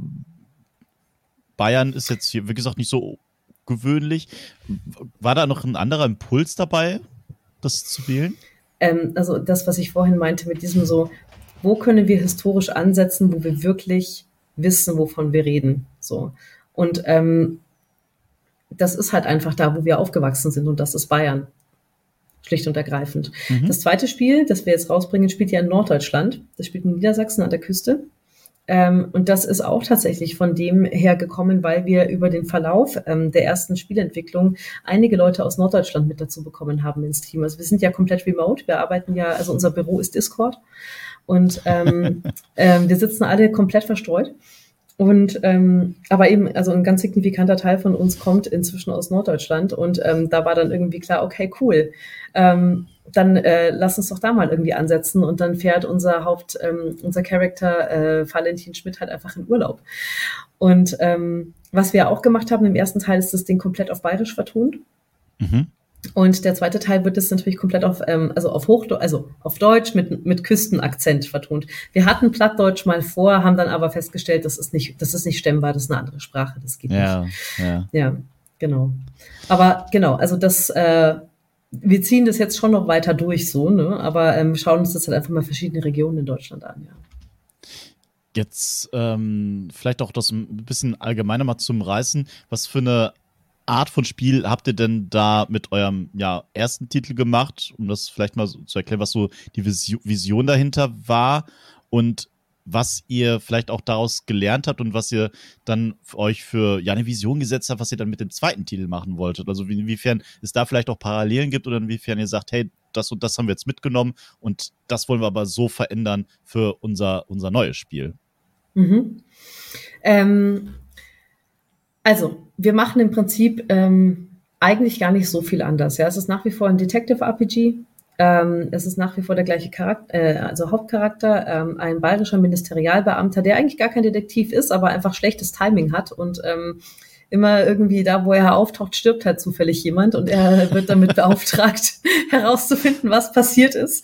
Bayern ist jetzt hier, wie gesagt, nicht so gewöhnlich. War da noch ein anderer Impuls dabei, das zu wählen? Ähm, also das, was ich vorhin meinte mit diesem so, wo können wir historisch ansetzen, wo wir wirklich wissen, wovon wir reden, so. Und ähm, das ist halt einfach da, wo wir aufgewachsen sind und das ist Bayern. Schlicht und ergreifend. Mhm. Das zweite Spiel, das wir jetzt rausbringen, spielt ja in Norddeutschland. Das spielt in Niedersachsen an der Küste. Ähm, und das ist auch tatsächlich von dem her gekommen, weil wir über den Verlauf ähm, der ersten Spielentwicklung einige Leute aus Norddeutschland mit dazu bekommen haben ins Team. Also wir sind ja komplett remote. Wir arbeiten ja, also unser Büro ist Discord. Und ähm, ähm, wir sitzen alle komplett verstreut. Und ähm, aber eben, also ein ganz signifikanter Teil von uns kommt inzwischen aus Norddeutschland und ähm, da war dann irgendwie klar, okay, cool, ähm, dann äh, lass uns doch da mal irgendwie ansetzen und dann fährt unser Haupt, ähm, unser Charakter äh, Valentin Schmidt halt einfach in Urlaub. Und ähm, was wir auch gemacht haben im ersten Teil, ist das Ding komplett auf Bayerisch vertont. Mhm. Und der zweite Teil wird es natürlich komplett auf, ähm, also auf Hochdeutsch, also auf Deutsch mit, mit Küstenakzent vertont. Wir hatten Plattdeutsch mal vor, haben dann aber festgestellt, das ist nicht, das ist nicht stemmbar, das ist eine andere Sprache, das geht ja, nicht. Ja, ja, genau. Aber genau, also das, äh, wir ziehen das jetzt schon noch weiter durch so, ne? Aber ähm, schauen uns das halt einfach mal verschiedene Regionen in Deutschland an, ja. Jetzt ähm, vielleicht auch das ein bisschen allgemeiner mal zum Reißen. Was für eine Art von Spiel habt ihr denn da mit eurem ja, ersten Titel gemacht, um das vielleicht mal so zu erklären, was so die Vision dahinter war und was ihr vielleicht auch daraus gelernt habt und was ihr dann für euch für ja, eine Vision gesetzt habt, was ihr dann mit dem zweiten Titel machen wolltet? Also inwiefern es da vielleicht auch Parallelen gibt oder inwiefern ihr sagt, hey, das und das haben wir jetzt mitgenommen und das wollen wir aber so verändern für unser, unser neues Spiel. Mhm. Ähm Also, wir machen im Prinzip ähm, eigentlich gar nicht so viel anders. Ja, es ist nach wie vor ein Detective-R P G. Ähm, es ist nach wie vor der gleiche Charakter, äh, also Hauptcharakter, ähm, ein bayerischer Ministerialbeamter, der eigentlich gar kein Detektiv ist, aber einfach schlechtes Timing hat und ähm, immer irgendwie da, wo er auftaucht, stirbt halt zufällig jemand und er wird damit beauftragt, herauszufinden, was passiert ist.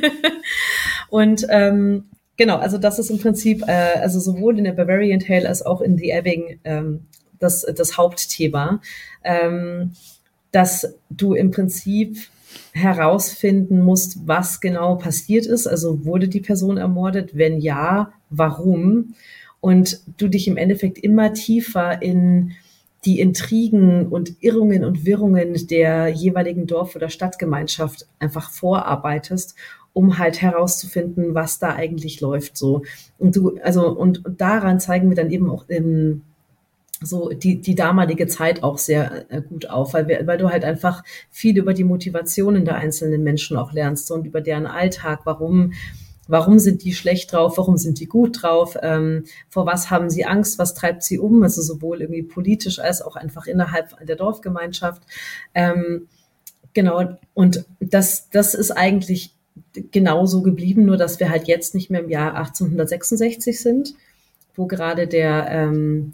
Und ähm, genau, also das ist im Prinzip, äh, also sowohl in der Bavarian Tale als auch in The Ebbing ähm, das, das Hauptthema, ähm, dass du im Prinzip herausfinden musst, was genau passiert ist. Also wurde die Person ermordet? Wenn ja, warum? Und du dich im Endeffekt immer tiefer in die Intrigen und Irrungen und Wirrungen der jeweiligen Dorf- oder Stadtgemeinschaft einfach vorarbeitest, um halt herauszufinden, was da eigentlich läuft, so. Und du, also, und, und daran zeigen wir dann eben auch im, so die, die damalige Zeit auch sehr äh, gut auf, weil, wir, weil du halt einfach viel über die Motivationen der einzelnen Menschen auch lernst und über deren Alltag, warum, warum sind die schlecht drauf, warum sind die gut drauf, ähm, vor was haben sie Angst, was treibt sie um, also sowohl irgendwie politisch als auch einfach innerhalb der Dorfgemeinschaft. Ähm, genau, und das, das ist eigentlich genauso geblieben, nur dass wir halt jetzt nicht mehr im Jahr achtzehnhundertsechsundsechzig sind, wo gerade der ähm,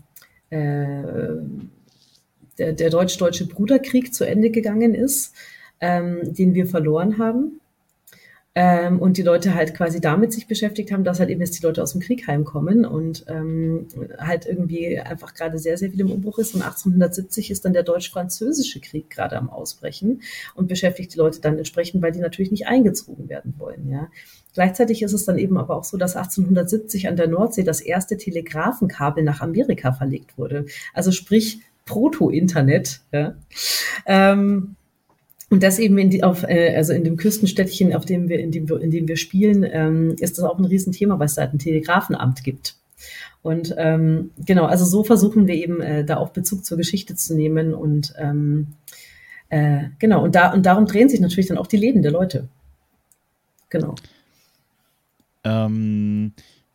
Der, der deutsch-deutsche Bruderkrieg zu Ende gegangen ist, ähm, den wir verloren haben. Ähm, und die Leute halt quasi damit sich beschäftigt haben, dass halt eben jetzt die Leute aus dem Krieg heimkommen und ähm, halt irgendwie einfach gerade sehr, sehr viel im Umbruch ist. Und achtzehnhundertsiebzig ist dann der deutsch-französische Krieg gerade am Ausbrechen und beschäftigt die Leute dann entsprechend, weil die natürlich nicht eingezogen werden wollen, ja. Gleichzeitig ist es dann eben aber auch so, dass achtzehnhundertsiebzig an der Nordsee das erste Telegrafenkabel nach Amerika verlegt wurde. Also sprich Proto-Internet, ja. Ähm, Und das eben in die, auf, äh, also in dem Küstenstädtchen, auf dem wir, in dem wir, in dem wir spielen, ähm, ist das auch ein Riesenthema, weil es da halt ein Telegrafenamt gibt. Und ähm, genau, also so versuchen wir eben äh, da auch Bezug zur Geschichte zu nehmen und ähm, äh, genau, und da und darum drehen sich natürlich dann auch die Leben der Leute. Genau. Ähm,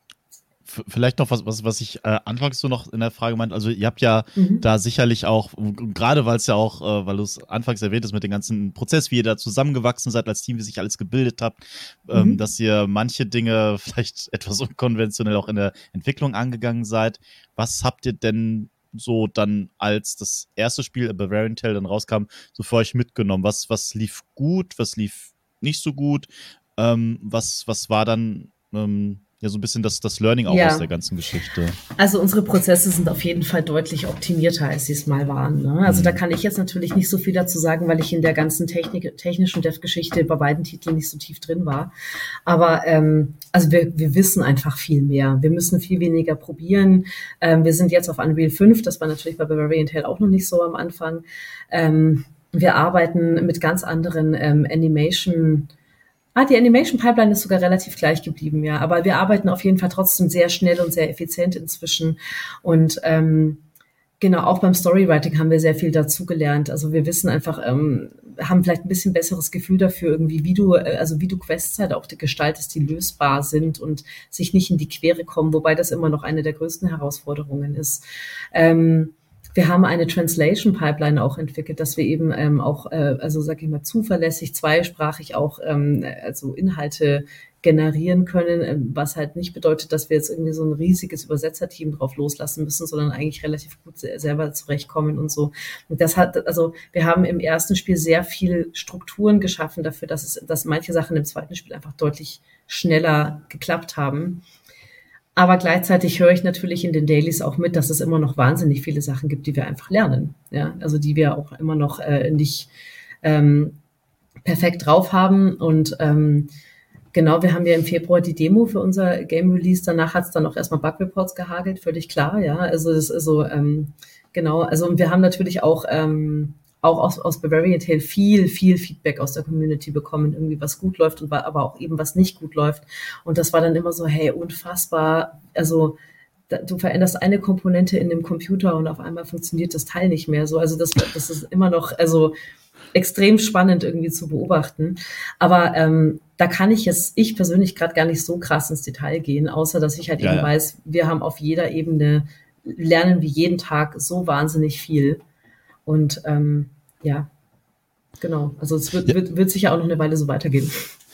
f- vielleicht noch was, was, was ich äh, anfangs so noch in der Frage meinte. Also ihr habt ja Mhm. da sicherlich auch, und gerade weil es ja auch, äh, weil du es anfangs erwähnt hast mit dem ganzen Prozess, wie ihr da zusammengewachsen seid als Team, wie sich alles gebildet habt, ähm, Mhm. dass ihr manche Dinge vielleicht etwas unkonventionell auch in der Entwicklung angegangen seid. Was habt ihr denn so dann, als das erste Spiel A Bavarian Tale dann rauskam, so für euch mitgenommen? Was, was lief gut, was lief nicht so gut? Ähm, was, was war dann ähm, ja so ein bisschen das, das Learning auch Ja. aus der ganzen Geschichte? Also unsere Prozesse sind auf jeden Fall deutlich optimierter, als sie es mal waren. Ne? Also Mhm. da kann ich jetzt natürlich nicht so viel dazu sagen, weil ich in der ganzen Technik, technischen Dev-Geschichte bei beiden Titeln nicht so tief drin war. Aber ähm, also wir, wir wissen einfach viel mehr. Wir müssen viel weniger probieren. Ähm, wir sind jetzt auf Unreal fünf, das war natürlich bei Bavarian Tale auch noch nicht so am Anfang. Ähm, wir arbeiten mit ganz anderen ähm, Animation- Ah, die Animation Pipeline ist sogar relativ gleich geblieben, ja. Aber wir arbeiten auf jeden Fall trotzdem sehr schnell und sehr effizient inzwischen. Und ähm, genau, auch beim Storywriting haben wir sehr viel dazugelernt. Also wir wissen einfach, ähm, haben vielleicht ein bisschen besseres Gefühl dafür, irgendwie, wie du, äh, also wie du Quests halt auch gestaltest, die lösbar sind und sich nicht in die Quere kommen, wobei das immer noch eine der größten Herausforderungen ist. Ähm, Wir haben eine Translation Pipeline auch entwickelt, dass wir eben ähm, auch, äh, also sag ich mal, zuverlässig zweisprachig auch ähm, also Inhalte generieren können, was halt nicht bedeutet, dass wir jetzt irgendwie so ein riesiges Übersetzerteam drauf loslassen müssen, sondern eigentlich relativ gut selber zurechtkommen und so. Und das hat, also wir haben im ersten Spiel sehr viel Strukturen geschaffen dafür, dass es, dass manche Sachen im zweiten Spiel einfach deutlich schneller geklappt haben. Aber gleichzeitig höre ich natürlich in den Dailies auch mit, dass es immer noch wahnsinnig viele Sachen gibt, die wir einfach lernen. Ja, also die wir auch immer noch äh, nicht ähm, perfekt drauf haben. Und ähm, genau, wir haben ja im Februar die Demo für unser Game Release. Danach hat es dann auch erstmal Bug Reports gehagelt, völlig klar. Ja, also das ist so ähm, genau. Also und wir haben natürlich auch ähm, auch aus, aus Bavarian Tale viel, viel Feedback aus der Community bekommen, irgendwie was gut läuft und aber auch eben was nicht gut läuft. Und das war dann immer so, hey, unfassbar, also da, du veränderst eine Komponente in dem Computer und auf einmal funktioniert das Teil nicht mehr so. Also das, das ist immer noch, also extrem spannend irgendwie zu beobachten. Aber ähm, da kann ich jetzt, ich persönlich gerade gar nicht so krass ins Detail gehen, außer dass ich halt Ja, eben ja. weiß, wir haben auf jeder Ebene, lernen wir jeden Tag so wahnsinnig viel. Und ähm, ja, genau. Also es wird, Ja. wird, wird sicher auch noch eine Weile so weitergehen.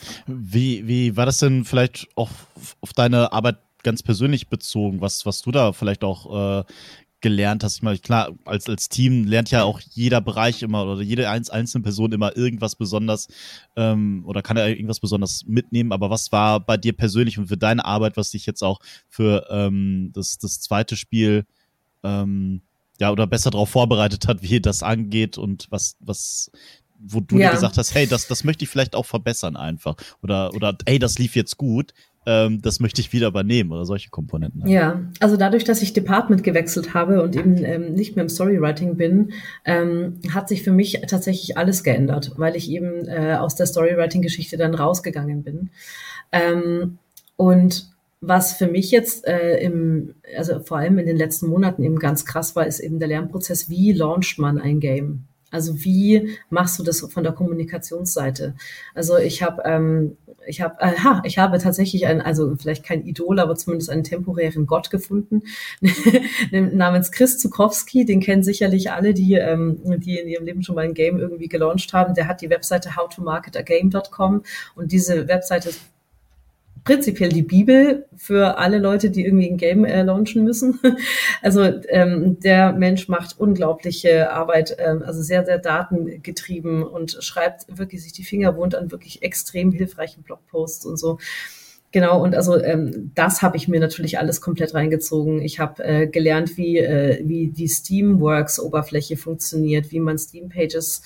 Wie, wie war das denn vielleicht auch auf deine Arbeit ganz persönlich bezogen, was, was du da vielleicht auch äh, gelernt hast? Ich meine, klar, als, als Team lernt ja auch jeder Bereich immer oder jede einzelne Person immer irgendwas besonders ähm, oder kann ja irgendwas besonders mitnehmen, aber was war bei dir persönlich und für deine Arbeit, was dich jetzt auch für ähm, das, das zweite Spiel ähm, ja, oder besser darauf vorbereitet hat, wie das angeht und was, was, wo du Ja. dir gesagt hast, hey, das, das möchte ich vielleicht auch verbessern einfach. Oder, oder hey, das lief jetzt gut, ähm, das möchte ich wieder übernehmen oder solche Komponenten. Halt. Ja, also dadurch, dass ich Department gewechselt habe und eben ähm, nicht mehr im Storywriting bin, ähm, hat sich für mich tatsächlich alles geändert, weil ich eben äh, aus der Storywriting-Geschichte dann rausgegangen bin. Ähm, und was für mich jetzt äh, im, also vor allem in den letzten Monaten eben ganz krass war, ist eben der Lernprozess, wie launcht man ein Game? Also wie machst du das von der Kommunikationsseite? Also ich habe, ähm, ich habe, aha, ich habe tatsächlich einen, also vielleicht kein Idol, aber zumindest einen temporären Gott gefunden namens Chris Zukowski. Den kennen sicherlich alle, die, ähm, die in ihrem Leben schon mal ein Game irgendwie gelauncht haben. Der hat die Webseite how to market a game dot com und diese Webseite ist prinzipiell die Bibel für alle Leute, die irgendwie ein Game äh, launchen müssen. Also ähm, der Mensch macht unglaubliche Arbeit, ähm, also sehr, sehr datengetrieben und schreibt wirklich sich die Finger wund an wirklich extrem hilfreichen Blogposts und so. Genau, und also ähm, das habe ich mir natürlich alles komplett reingezogen. Ich habe äh, gelernt, wie, äh, wie die Steamworks-Oberfläche funktioniert, wie man Steam-Pages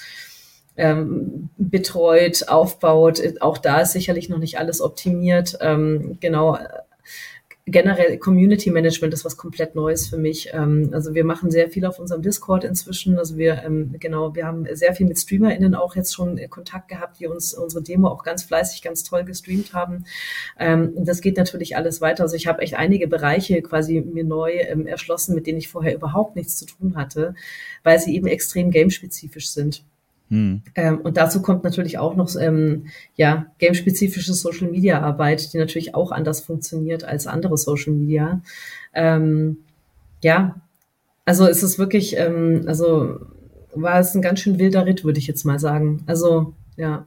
Ähm, betreut, aufbaut. Auch da ist sicherlich noch nicht alles optimiert. Ähm, genau, generell Community Management ist was komplett Neues für mich. Ähm, also wir machen sehr viel auf unserem Discord inzwischen. Also wir, ähm, genau, wir haben sehr viel mit StreamerInnen auch jetzt schon Kontakt gehabt, die uns unsere Demo auch ganz fleißig, ganz toll gestreamt haben. Ähm, das geht natürlich alles weiter. Also ich habe echt einige Bereiche quasi mir neu ähm, erschlossen, mit denen ich vorher überhaupt nichts zu tun hatte, weil sie eben extrem gamespezifisch sind. Hm. Ähm, und dazu kommt natürlich auch noch ähm, ja gamespezifische Social-Media-Arbeit, die natürlich auch anders funktioniert als andere Social-Media. Ähm, ja, also es ist wirklich, ähm, also war es ein ganz schön wilder Ritt, würde ich jetzt mal sagen. Also ja,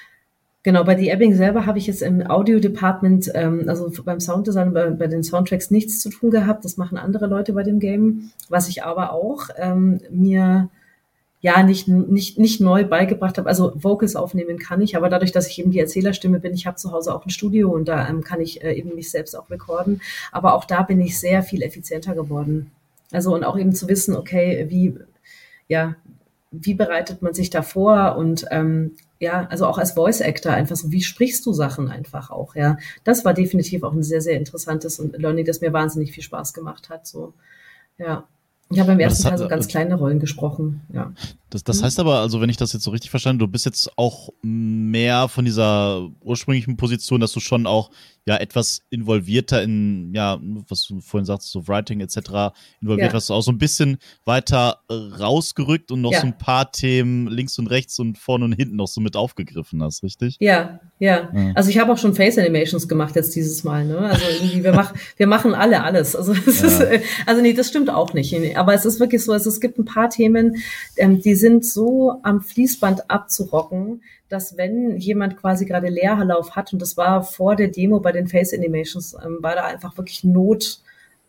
genau, bei The Ebbing selber habe ich jetzt im Audio-Department, ähm, also beim Sounddesign, bei, bei den Soundtracks nichts zu tun gehabt. Das machen andere Leute bei dem Game. Was ich aber auch ähm, mir ja, nicht, nicht, nicht neu beigebracht habe. Also Vocals aufnehmen kann ich, aber dadurch, dass ich eben die Erzählerstimme bin, ich habe zu Hause auch ein Studio und da ähm, kann ich äh, eben mich selbst auch recorden. Aber auch da bin ich sehr viel effizienter geworden. Also und auch eben zu wissen, okay, wie, ja, wie bereitet man sich da vor und ähm, ja, also auch als Voice Actor einfach so, wie sprichst du Sachen einfach auch, ja. Das war definitiv auch ein sehr, sehr interessantes und Learning, das mir wahnsinnig viel Spaß gemacht hat, so, ja. Ich habe im ersten Teil so ganz kleine Rollen gesprochen, ja. Das, das heißt aber, also wenn ich das jetzt so richtig verstanden, du bist jetzt auch mehr von dieser ursprünglichen Position, dass du schon auch ja etwas involvierter in, ja, was du vorhin sagst, so Writing et cetera involviert, ja. Hast du auch so ein bisschen weiter rausgerückt und noch ja. so ein paar Themen links und rechts und vorne und hinten noch so mit aufgegriffen hast, richtig? Ja, ja. ja. Also ich habe auch schon Face Animations gemacht jetzt dieses Mal, ne? Also irgendwie, wir, mach, wir machen alle alles. Also, es ja. ist, also nee, das stimmt auch nicht. Aber es ist wirklich so, also es gibt ein paar Themen, ähm, die sind so am Fließband abzurocken, dass wenn jemand quasi gerade Leerlauf hat, und das war vor der Demo bei den Face Animations, ähm, war da einfach wirklich Not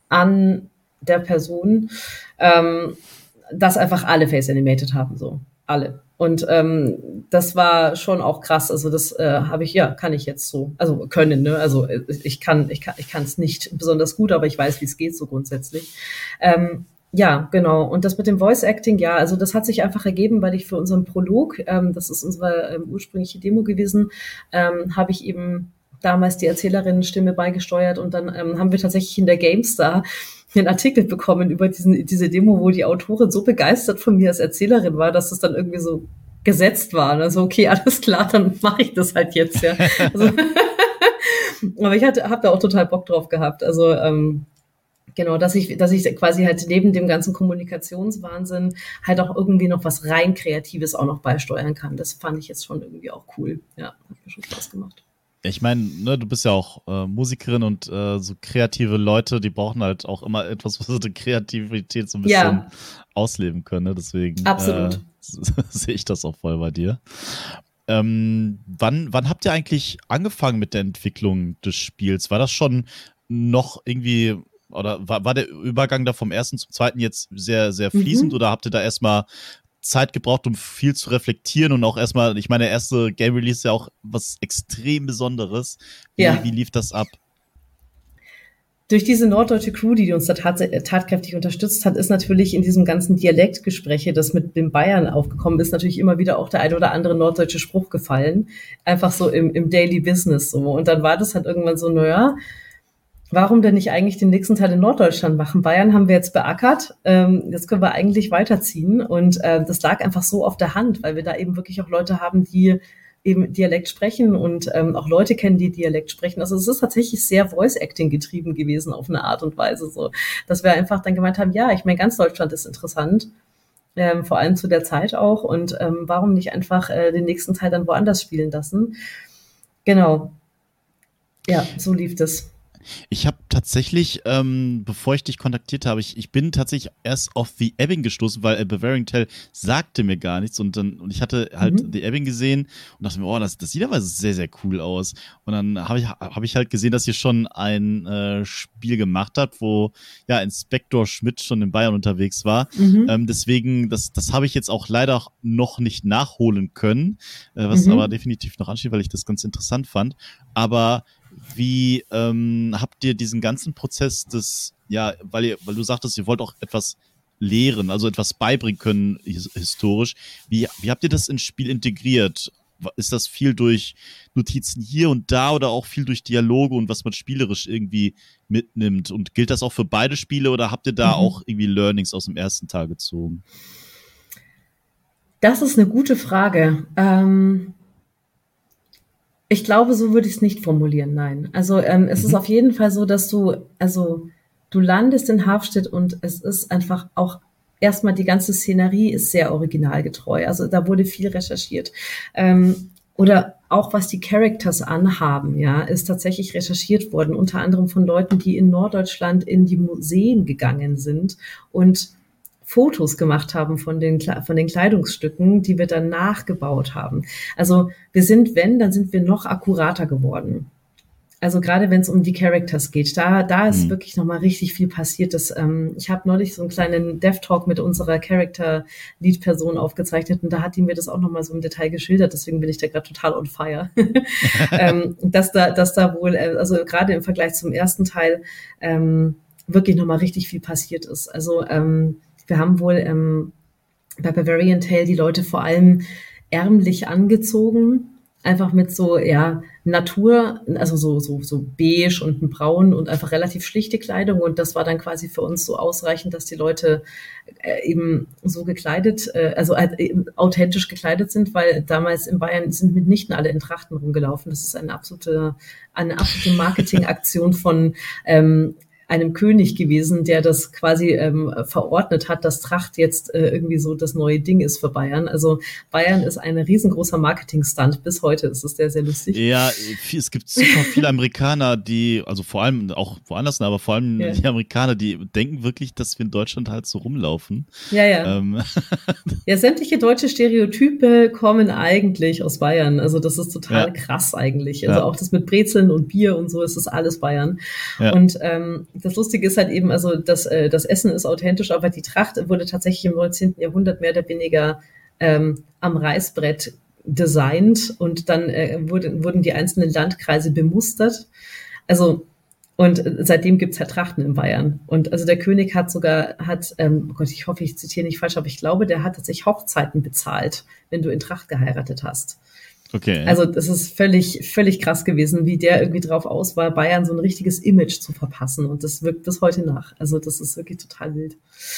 an der Person, ähm, dass einfach alle Face Animated haben, so. Alle. Und ähm, das war schon auch krass. Also das äh, habe ich, ja, kann ich jetzt so, also können, ne? Also ich kann, ich kann, ich kann es nicht besonders gut, aber ich weiß, wie es geht, so grundsätzlich. Ähm, Ja, genau. Und das mit dem Voice Acting, ja, also das hat sich einfach ergeben, weil ich für unseren Prolog, ähm, das ist unsere ähm, ursprüngliche Demo gewesen, ähm, habe ich eben damals die Erzählerinnenstimme beigesteuert und dann ähm, haben wir tatsächlich in der GameStar einen Artikel bekommen über diesen, diese Demo, wo die Autorin so begeistert von mir als Erzählerin war, dass es dann irgendwie so gesetzt war. Also okay, alles klar, dann mache ich das halt jetzt, ja. Also aber ich hatte, habe da auch total Bock drauf gehabt. Also ähm, Genau, dass ich, dass ich quasi halt neben dem ganzen Kommunikationswahnsinn halt auch irgendwie noch was rein Kreatives auch noch beisteuern kann. Das fand ich jetzt schon irgendwie auch cool. Ja, hat mir schon Spaß gemacht. Ich meine, ne, du bist ja auch äh, Musikerin und äh, so kreative Leute, die brauchen halt auch immer etwas, was sie die Kreativität so ein bisschen ja. ausleben können. Ne? Deswegen Absolut. Äh, sehe ich das auch voll bei dir. Ähm, wann, wann habt ihr eigentlich angefangen mit der Entwicklung des Spiels? War das schon noch irgendwie Oder war, war der Übergang da vom ersten zum zweiten jetzt sehr, sehr fließend mhm. oder habt ihr da erstmal Zeit gebraucht, um viel zu reflektieren und auch erstmal, ich meine, der erste Game Release ist ja auch was extrem Besonderes. Wie, ja. wie lief das ab? Durch diese norddeutsche Crew, die uns da tat, tatkräftig unterstützt hat, ist natürlich in diesem ganzen Dialektgespräche, das mit dem Bayern aufgekommen ist, natürlich immer wieder auch der ein oder andere norddeutsche Spruch gefallen. Einfach so im, im Daily Business so. Und dann war das halt irgendwann so, naja, warum denn nicht eigentlich den nächsten Teil in Norddeutschland machen? Bayern haben wir jetzt beackert, ähm, jetzt können wir eigentlich weiterziehen und äh, das lag einfach so auf der Hand, weil wir da eben wirklich auch Leute haben, die eben Dialekt sprechen und ähm, auch Leute kennen, die Dialekt sprechen. Also es ist tatsächlich sehr Voice-Acting getrieben gewesen auf eine Art und Weise, so, dass wir einfach dann gemeint haben, ja, ich meine, ganz Deutschland ist interessant, ähm, vor allem zu der Zeit auch und ähm, warum nicht einfach äh, den nächsten Teil dann woanders spielen lassen? Genau. Ja, so lief das. Ich habe tatsächlich, ähm, bevor ich dich kontaktiert habe, ich, ich bin tatsächlich erst auf The Ebbing gestoßen, weil A Bavarian Tale sagte mir gar nichts und dann und ich hatte halt mhm. The Ebbing gesehen und dachte mir, oh, das, das sieht aber sehr, sehr cool aus. Und dann habe ich, hab ich halt gesehen, dass ihr schon ein äh, Spiel gemacht habt, wo ja Inspektor Schmidt schon in Bayern unterwegs war. Mhm. Ähm, deswegen, das, das habe ich jetzt auch leider noch nicht nachholen können, äh, was mhm. aber definitiv noch ansteht, weil ich das ganz interessant fand. Aber wie ähm, habt ihr diesen ganzen Prozess des, ja, weil ihr, weil du sagtest, ihr wollt auch etwas lehren, also etwas beibringen können his- historisch. Wie, wie habt ihr das ins Spiel integriert? ist das viel durch Notizen hier und da oder auch viel durch Dialoge und was man spielerisch irgendwie mitnimmt? Und gilt das auch für beide Spiele oder habt ihr da mhm. auch irgendwie Learnings aus dem ersten Teil gezogen? Das ist eine gute Frage. Ähm Ich glaube, so würde ich es nicht formulieren, nein. Also ähm, es mhm. ist auf jeden Fall so, dass du, also du landest in Hafstedt und es ist einfach auch erstmal die ganze Szenerie ist sehr originalgetreu. Also da wurde viel recherchiert. Ähm, oder auch was die Characters anhaben, ja, ist tatsächlich recherchiert worden, unter anderem von Leuten, die in Norddeutschland in die Museen gegangen sind und Fotos gemacht haben von den, von den Kleidungsstücken, die wir dann nachgebaut haben. Also wir sind, wenn, dann sind wir noch akkurater geworden. Also gerade wenn es um die Characters geht, da da ist mhm. wirklich nochmal richtig viel passiert. Das, ähm, ich habe neulich so einen kleinen Dev-Talk mit unserer Character-Lead-Person aufgezeichnet und da hat die mir das auch nochmal so im Detail geschildert. Deswegen bin ich da gerade total on fire. ähm, dass da, dass da wohl, also gerade im Vergleich zum ersten Teil ähm, wirklich nochmal richtig viel passiert ist. Also ähm, wir haben wohl ähm, bei Bavarian Tale die Leute vor allem ärmlich angezogen, einfach mit so ja Natur, also so so so beige und ein braun und einfach relativ schlichte Kleidung und das war dann quasi für uns so ausreichend, dass die Leute äh, eben so gekleidet, äh, also äh, authentisch gekleidet sind, weil damals in Bayern sind mitnichten alle in Trachten rumgelaufen. Das ist eine absolute eine absolute Marketingaktion von ähm, einem König gewesen, der das quasi ähm, verordnet hat, dass Tracht jetzt äh, irgendwie so das neue Ding ist für Bayern. Also Bayern ist ein riesengroßer Marketing-Stunt. Bis heute ist es sehr, sehr lustig. Ja, es gibt super viele Amerikaner, die, also vor allem auch woanders, aber vor allem ja. die Amerikaner, die denken wirklich, dass wir in Deutschland halt so rumlaufen. Ja, ja. Ähm. Ja, sämtliche deutsche Stereotype kommen eigentlich aus Bayern. Also das ist total ja. krass eigentlich. Also ja. auch das mit Brezeln und Bier und so ist das alles Bayern. Ja. Und ähm, das Lustige ist halt eben, also das, äh, das Essen ist authentisch, aber die Tracht wurde tatsächlich im neunzehnten Jahrhundert mehr oder weniger ähm, am Reißbrett designt und dann äh, wurde, wurden die einzelnen Landkreise bemustert. Also und seitdem gibt's halt Trachten in Bayern. Und also der König hat sogar, hat, ähm, oh Gott, ich hoffe, ich zitiere nicht falsch, aber ich glaube, der hat tatsächlich Hochzeiten bezahlt, wenn du in Tracht geheiratet hast. Okay. Also das ist völlig, völlig krass gewesen, wie der irgendwie drauf aus war, Bayern so ein richtiges Image zu verpassen. Und das wirkt bis heute nach. Also das ist wirklich total wild.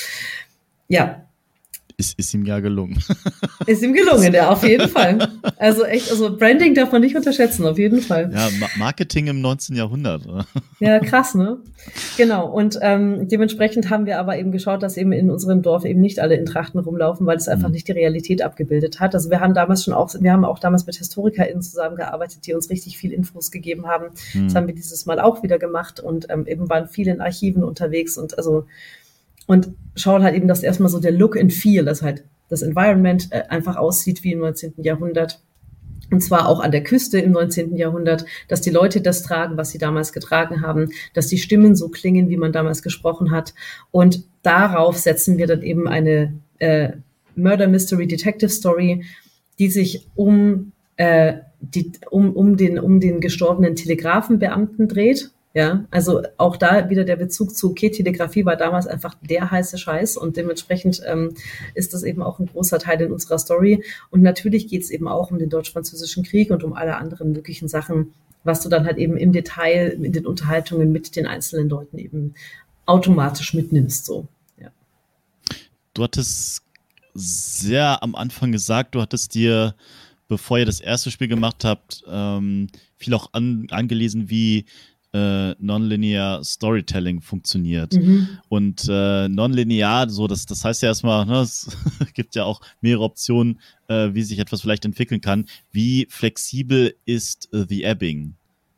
Ja. Ist, ist ihm ja gelungen. Ist ihm gelungen, ja, auf jeden Fall. Also echt, also Branding darf man nicht unterschätzen, auf jeden Fall. Ja, Ma- Marketing im neunzehnten Jahrhundert. Oder? Ja, krass, ne? Genau. Und ähm, dementsprechend haben wir aber eben geschaut, dass eben in unserem Dorf eben nicht alle in Trachten rumlaufen, weil es einfach mhm. nicht die Realität abgebildet hat. Also wir haben damals schon auch, wir haben auch damals mit HistorikerInnen zusammengearbeitet, die uns richtig viel Infos gegeben haben. Mhm. Das haben wir dieses Mal auch wieder gemacht und ähm, eben waren viel in Archiven unterwegs und also und schauen halt eben, dass erstmal so der Look and Feel, dass halt das Environment äh, einfach aussieht wie im neunzehnten Jahrhundert. Und zwar auch an der Küste im neunzehnten Jahrhundert, dass die Leute das tragen, was sie damals getragen haben, dass die Stimmen so klingen, wie man damals gesprochen hat. Und darauf setzen wir dann eben eine äh, Murder Mystery Detective Story, die sich um, äh, die, um, um, den, um den gestorbenen Telegrafenbeamten dreht. Ja, also auch da wieder der Bezug zu, okay, Telegrafie war damals einfach der heiße Scheiß und dementsprechend ähm, ist das eben auch ein großer Teil in unserer Story. Und natürlich geht es eben auch um den Deutsch-Französischen Krieg und um alle anderen möglichen Sachen, was du dann halt eben im Detail in den Unterhaltungen mit den einzelnen Leuten eben automatisch mitnimmst. So. Ja. Du hattest sehr am Anfang gesagt, du hattest dir, bevor ihr das erste Spiel gemacht habt, ähm, viel auch an, angelesen, wie Äh, Nonlinear Storytelling funktioniert. Mhm. Und äh, nonlinear, so das, das heißt ja erstmal, ne, es gibt ja auch mehrere Optionen, äh, wie sich etwas vielleicht entwickeln kann. Wie flexibel ist äh, The Ebbing?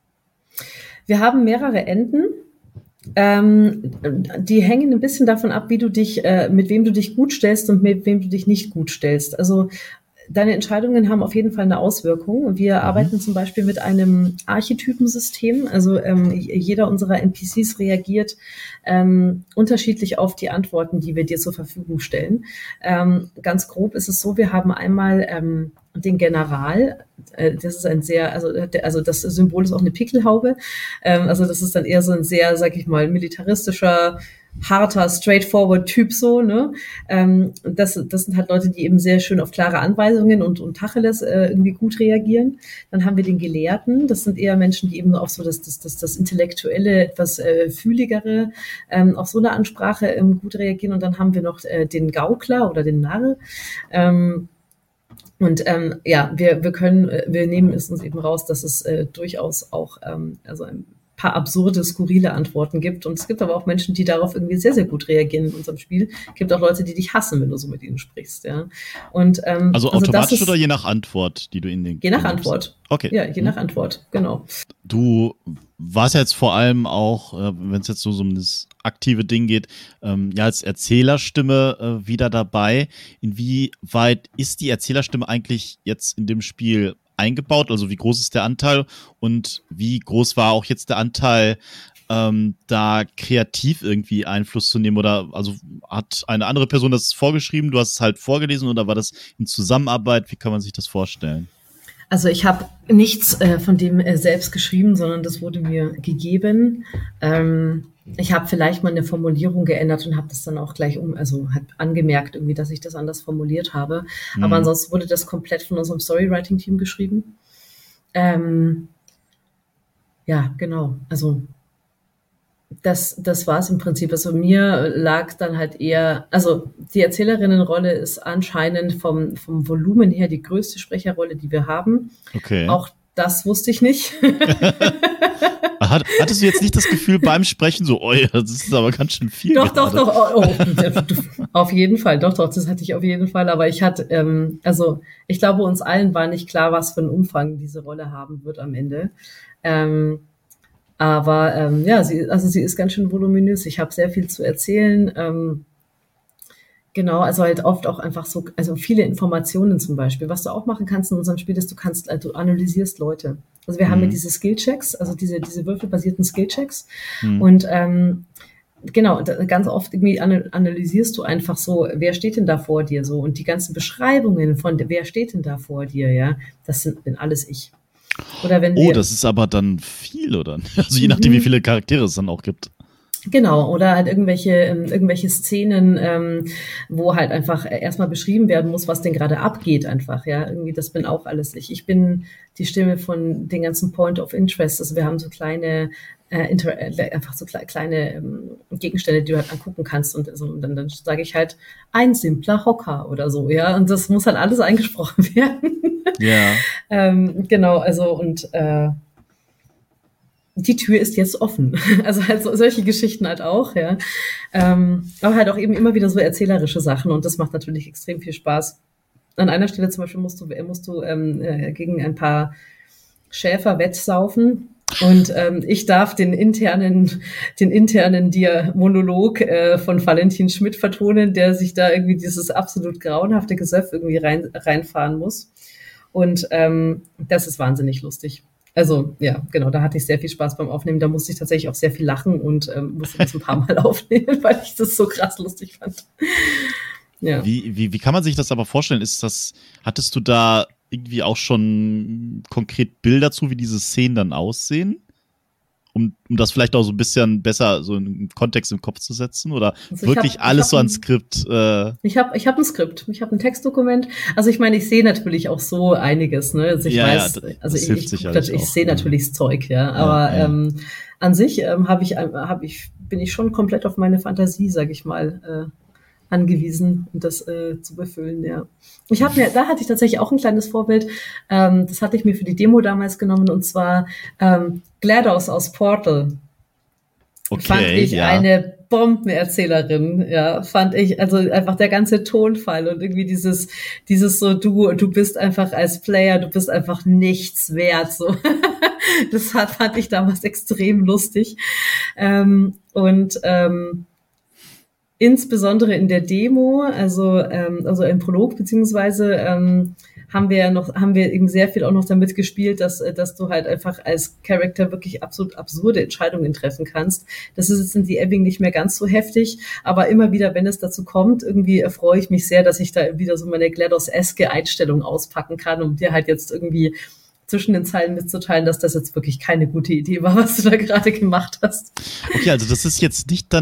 Wir haben mehrere Enden. Ähm, die hängen ein bisschen davon ab, wie du dich, äh, mit wem du dich gut stellst und mit wem du dich nicht gut stellst. Also deine Entscheidungen haben auf jeden Fall eine Auswirkung. Wir mhm. arbeiten zum Beispiel mit einem Archetypensystem. Also ähm, jeder unserer N P Cs reagiert ähm, unterschiedlich auf die Antworten, die wir dir zur Verfügung stellen. Ähm, ganz grob ist es so, wir haben einmal ähm, den General. Äh, das ist ein sehr, also, der, also das Symbol ist auch eine Pickelhaube. Ähm, also das ist dann eher so ein sehr, sag ich mal, militaristischer, harter, straightforward Typ so, ne? Ähm, das, das sind halt Leute, die eben sehr schön auf klare Anweisungen und, und Tacheles äh, irgendwie gut reagieren. Dann haben wir den Gelehrten, das sind eher Menschen, die eben auf so das, das, das, das intellektuelle, etwas äh, fühligere, ähm, auf so eine Ansprache ähm, gut reagieren. Und dann haben wir noch äh, den Gaukler oder den Narr. Ähm, Und ähm, ja, wir wir können, wir nehmen es uns eben raus, dass es äh, durchaus auch ähm, also ein paar absurde, skurrile Antworten gibt. Und es gibt aber auch Menschen, die darauf irgendwie sehr, sehr gut reagieren in unserem Spiel. Es gibt auch Leute, die dich hassen, wenn du so mit ihnen sprichst. Ja. Und ähm, also also automatisch das ist, oder je nach Antwort, die du in den je nach nimmst? Antwort. Okay. Ja, je nach Antwort, genau. Du warst jetzt vor allem auch, äh, wenn es jetzt so um das aktive Ding geht, ähm, ja als Erzählerstimme äh, wieder dabei. Inwieweit ist die Erzählerstimme eigentlich jetzt in dem Spiel eingebaut? Also wie groß ist der Anteil und wie groß war auch jetzt der Anteil, ähm, da kreativ irgendwie Einfluss zu nehmen? Oder also hat eine andere Person das vorgeschrieben, du hast es halt vorgelesen oder war das in Zusammenarbeit? Wie kann man sich das vorstellen? Also ich habe nichts äh, von dem äh, selbst geschrieben, sondern das wurde mir gegeben. Ähm, ich habe vielleicht mal eine Formulierung geändert und habe das dann auch gleich um, also hat angemerkt irgendwie, dass ich das anders formuliert habe. Mhm. Aber ansonsten wurde das komplett von unserem Storywriting-Team geschrieben. Ähm, ja, genau. Also das, das war es im Prinzip. Also mir lag dann halt eher, also die Erzählerinnenrolle ist anscheinend vom, vom Volumen her die größte Sprecherrolle, die wir haben. Okay. Auch das wusste ich nicht. Hat, hattest du jetzt nicht das Gefühl beim Sprechen so, oh ja, das ist aber ganz schön viel? Doch, gerade. doch, doch, oh, oh, auf jeden Fall, doch, doch, das hatte ich auf jeden Fall. Aber ich hatte, ähm, also ich glaube, uns allen war nicht klar, was für einen Umfang diese Rolle haben wird am Ende. Ähm, Aber ähm, ja, sie, also sie ist ganz schön voluminös. Ich habe sehr viel zu erzählen. Ähm, genau, also halt oft auch einfach so, also viele Informationen zum Beispiel. Was du auch machen kannst in unserem Spiel ist, du kannst, also du analysierst Leute. Also wir mhm. haben ja diese Skillchecks, also diese diese würfelbasierten Skillchecks. Mhm. Und ähm, genau, ganz oft irgendwie analysierst du einfach so, wer steht denn da vor dir so? Und die ganzen Beschreibungen von wer steht denn da vor dir, ja, das sind bin alles ich. Oder wenn oh, wir, das ist aber dann viel, oder? Also je nachdem, mhm. wie viele Charaktere es dann auch gibt. Genau, oder halt irgendwelche ähm, irgendwelche Szenen, ähm, wo halt einfach erstmal beschrieben werden muss, was denn gerade abgeht einfach, ja, irgendwie das bin auch alles ich. Ich bin die Stimme von den ganzen Point of Interest, also wir haben so kleine äh, inter äh, einfach so kle kleine ähm, Gegenstände, die du halt angucken kannst und, so, und dann, dann sage ich halt ein simpler Hocker oder so, ja, und das muss halt alles eingesprochen werden. Ja. ähm, genau, also und äh, die Tür ist jetzt offen. Also halt so, solche Geschichten halt auch, ja. Ähm, aber halt auch eben immer wieder so erzählerische Sachen und das macht natürlich extrem viel Spaß. An einer Stelle zum Beispiel musst du, musst du ähm, äh, gegen ein paar Schäfer wettsaufen und ähm, ich darf den internen, den internen Monolog äh, von Valentin Schmidt vertonen, der sich da irgendwie dieses absolut grauenhafte Gesöff irgendwie rein, reinfahren muss. Und ähm, das ist wahnsinnig lustig. Also, ja, genau, da hatte ich sehr viel Spaß beim Aufnehmen. Da musste ich tatsächlich auch sehr viel lachen und ähm, musste das ein paar Mal aufnehmen, weil ich das so krass lustig fand. Ja. Wie, wie, wie kann man sich das aber vorstellen? Ist das, hattest du da irgendwie auch schon konkret Bilder zu, wie diese Szenen dann aussehen? Um, um das vielleicht auch so ein bisschen besser so einen Kontext im Kopf zu setzen? Oder also wirklich hab, alles so ein Skript? Äh ich habe ich hab ein Skript, ich habe ein Textdokument. Also ich meine, ich sehe natürlich auch so einiges. Ne? Also ich ja, weiß, ja, also ich, ich, ich, ich sehe natürlich das Zeug, ja. Aber ja, ja. Ähm, an sich ähm, habe ich, hab ich, bin ich schon komplett auf meine Fantasie, sage ich mal, äh, angewiesen, um das äh, zu befüllen, ja. Ich habe mir, da hatte ich tatsächlich auch ein kleines Vorbild, ähm, das hatte ich mir für die Demo damals genommen, und zwar ähm, GLaDOS aus Portal. Okay, fand ich ja. eine Bombenerzählerin, ja, fand ich, also einfach der ganze Tonfall und irgendwie dieses, dieses so, du, du bist einfach als Player, du bist einfach nichts wert, so. Das hat, fand ich damals extrem lustig. Ähm, und ähm, insbesondere in der Demo, also ähm, also im Prolog beziehungsweise ähm, haben wir ja noch haben wir eben sehr viel auch noch damit gespielt, dass dass du halt einfach als Charakter wirklich absolut absurde Entscheidungen treffen kannst. Das ist jetzt in The Ebbing nicht mehr ganz so heftig, aber immer wieder, wenn es dazu kommt, irgendwie freue ich mich sehr, dass ich da wieder so meine GLaDOS-eske Einstellung auspacken kann, um dir halt jetzt irgendwie zwischen den Zeilen mitzuteilen, dass das jetzt wirklich keine gute Idee war, was du da gerade gemacht hast. Okay, also das ist jetzt nicht dann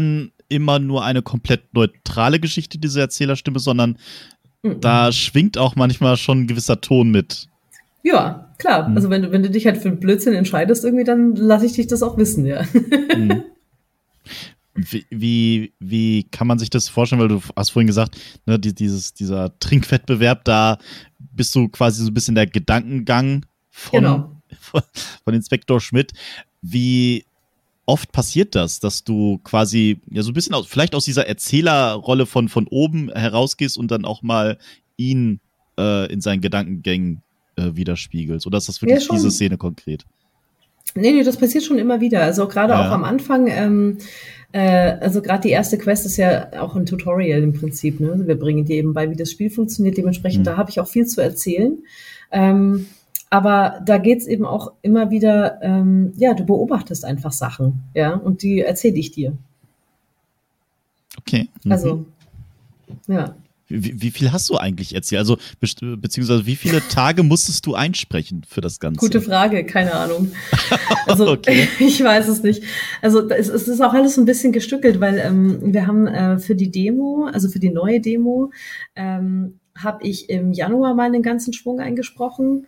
immer nur eine komplett neutrale Geschichte, diese Erzählerstimme, sondern mhm. da schwingt auch manchmal schon ein gewisser Ton mit. Ja, klar. Mhm. Also wenn du, wenn du dich halt für einen Blödsinn entscheidest irgendwie, dann lasse ich dich das auch wissen, ja. Mhm. Wie, wie, wie kann man sich das vorstellen? Weil du hast vorhin gesagt, ne, dieses, dieser Trinkwettbewerb, da bist du quasi so ein bisschen der Gedankengang von, genau. von, von Inspektor Schmidt. Wie oft passiert das, dass du quasi ja so ein bisschen aus, vielleicht aus dieser Erzählerrolle von, von oben herausgehst und dann auch mal ihn äh, in seinen Gedankengängen äh, widerspiegelst? Oder ist das wirklich ja, diese Szene konkret? Nee, nee, das passiert schon immer wieder. Also gerade ja. auch am Anfang, ähm, äh, also gerade die erste Quest ist ja auch ein Tutorial im Prinzip. Ne? Wir bringen dir eben bei, wie das Spiel funktioniert. Dementsprechend, mhm. da habe ich auch viel zu erzählen. Ähm, aber da geht's eben auch immer wieder, ähm, ja, du beobachtest einfach Sachen, ja, und die erzähle ich dir. Okay. Mhm. Also, ja. Wie, wie viel hast du eigentlich erzählt? Also, be- beziehungsweise wie viele Tage musstest du einsprechen für das Ganze? Gute Frage, keine Ahnung. Also, okay. Ich weiß es nicht. Also, es, es ist auch alles so ein bisschen gestückelt, weil ähm, wir haben äh, für die Demo, also für die neue Demo, ähm, habe ich im Januar mal einen ganzen Schwung eingesprochen.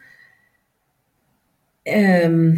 Ähm,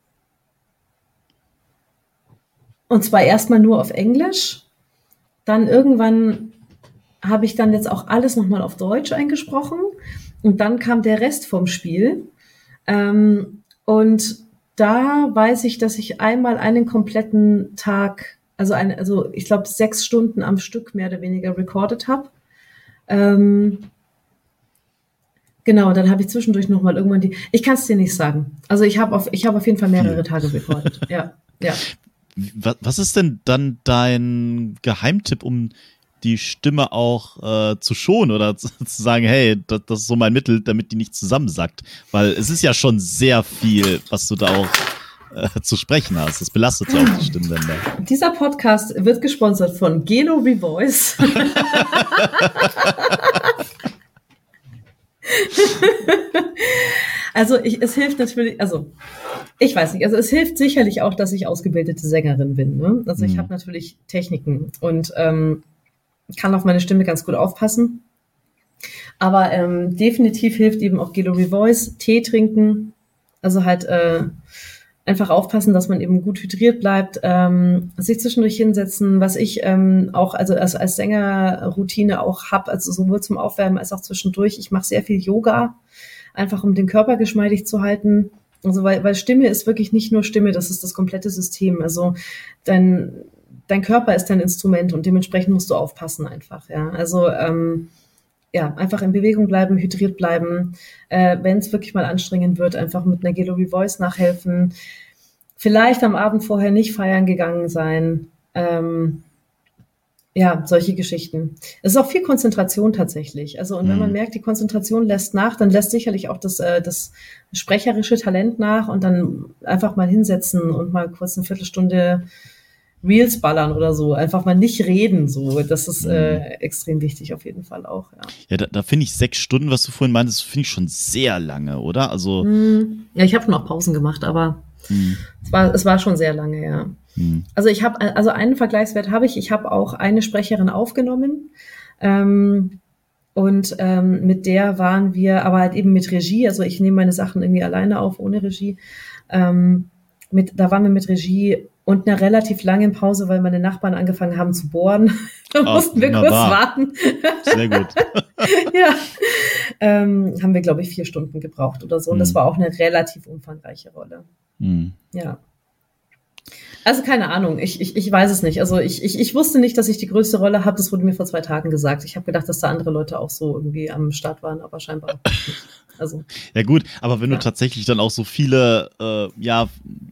und zwar erstmal nur auf Englisch. Dann irgendwann habe ich dann jetzt auch alles nochmal auf Deutsch eingesprochen und dann kam der Rest vom Spiel. Ähm, und da weiß ich, dass ich einmal einen kompletten Tag, also, ein, also ich glaube sechs Stunden am Stück mehr oder weniger recorded habe. Ähm, genau, dann habe ich zwischendurch nochmal irgendwann die, ich kann es dir nicht sagen. Also ich habe auf, ich habe auf jeden Fall mehrere Tage recorded. Ja, ja. Was ist denn dann dein Geheimtipp, um die Stimme auch äh, zu schonen oder zu, zu sagen, hey, das, das ist so mein Mittel, damit die nicht zusammensackt? Weil es ist ja schon sehr viel, was du da auch äh, zu sprechen hast. Das belastet ja auch die Stimmbänder. Dieser Podcast wird gesponsert von Gelo Revoice. Also ich, es hilft natürlich, also ich weiß nicht, also es hilft sicherlich auch, dass ich ausgebildete Sängerin bin. Ne? Also ich mhm. habe natürlich Techniken und ähm, kann auf meine Stimme ganz gut aufpassen. Aber ähm, definitiv hilft eben auch Gelo Revoice, Tee trinken, also halt äh, einfach aufpassen, dass man eben gut hydriert bleibt, ähm, sich zwischendurch hinsetzen, was ich ähm, auch also als, als Sängerroutine auch habe, also sowohl zum Aufwärmen als auch zwischendurch. Ich mache sehr viel Yoga, einfach um den Körper geschmeidig zu halten. Also weil, weil Stimme ist wirklich nicht nur Stimme, das ist das komplette System. Also dein dein Körper ist dein Instrument und dementsprechend musst du aufpassen einfach. Ja, also ähm, ja, einfach in Bewegung bleiben, hydriert bleiben. Äh, wenn es wirklich mal anstrengend wird, einfach mit einer Gelo Revoice nachhelfen. Vielleicht am Abend vorher nicht feiern gegangen sein. Ähm, ja, solche Geschichten. Es ist auch viel Konzentration tatsächlich. Also und wenn man merkt, die Konzentration lässt nach, dann lässt sicherlich auch das, äh, das sprecherische Talent nach und dann einfach mal hinsetzen und mal kurz eine Viertelstunde Reels ballern oder so, einfach mal nicht reden, so, das ist äh, extrem wichtig auf jeden Fall auch, ja. Ja, da, da finde ich sechs Stunden, was du vorhin meintest, finde ich schon sehr lange, oder? Also mm, ja, ich habe schon auch Pausen gemacht, aber mm. es war es war schon sehr lange, ja. Mm. Also ich habe, also einen Vergleichswert habe ich, ich habe auch eine Sprecherin aufgenommen ähm, und ähm, mit der waren wir, aber halt eben mit Regie, also ich nehme meine Sachen irgendwie alleine auf, ohne Regie, ähm, mit, da waren wir mit Regie und einer relativ langen Pause, weil meine Nachbarn angefangen haben zu bohren. Da oh, mussten wir kurz warten. Sehr gut. Ja, ähm, haben wir, glaube ich, vier Stunden gebraucht oder so. Und mm. das war auch eine relativ umfangreiche Rolle. Mm. Ja. Also keine Ahnung, ich, ich, ich weiß es nicht. Also ich, ich, ich wusste nicht, dass ich die größte Rolle habe. Das wurde mir vor zwei Tagen gesagt. Ich habe gedacht, dass da andere Leute auch so irgendwie am Start waren, aber scheinbar auch nicht. Also, ja gut, aber wenn ja. du tatsächlich dann auch so viele, äh, ja,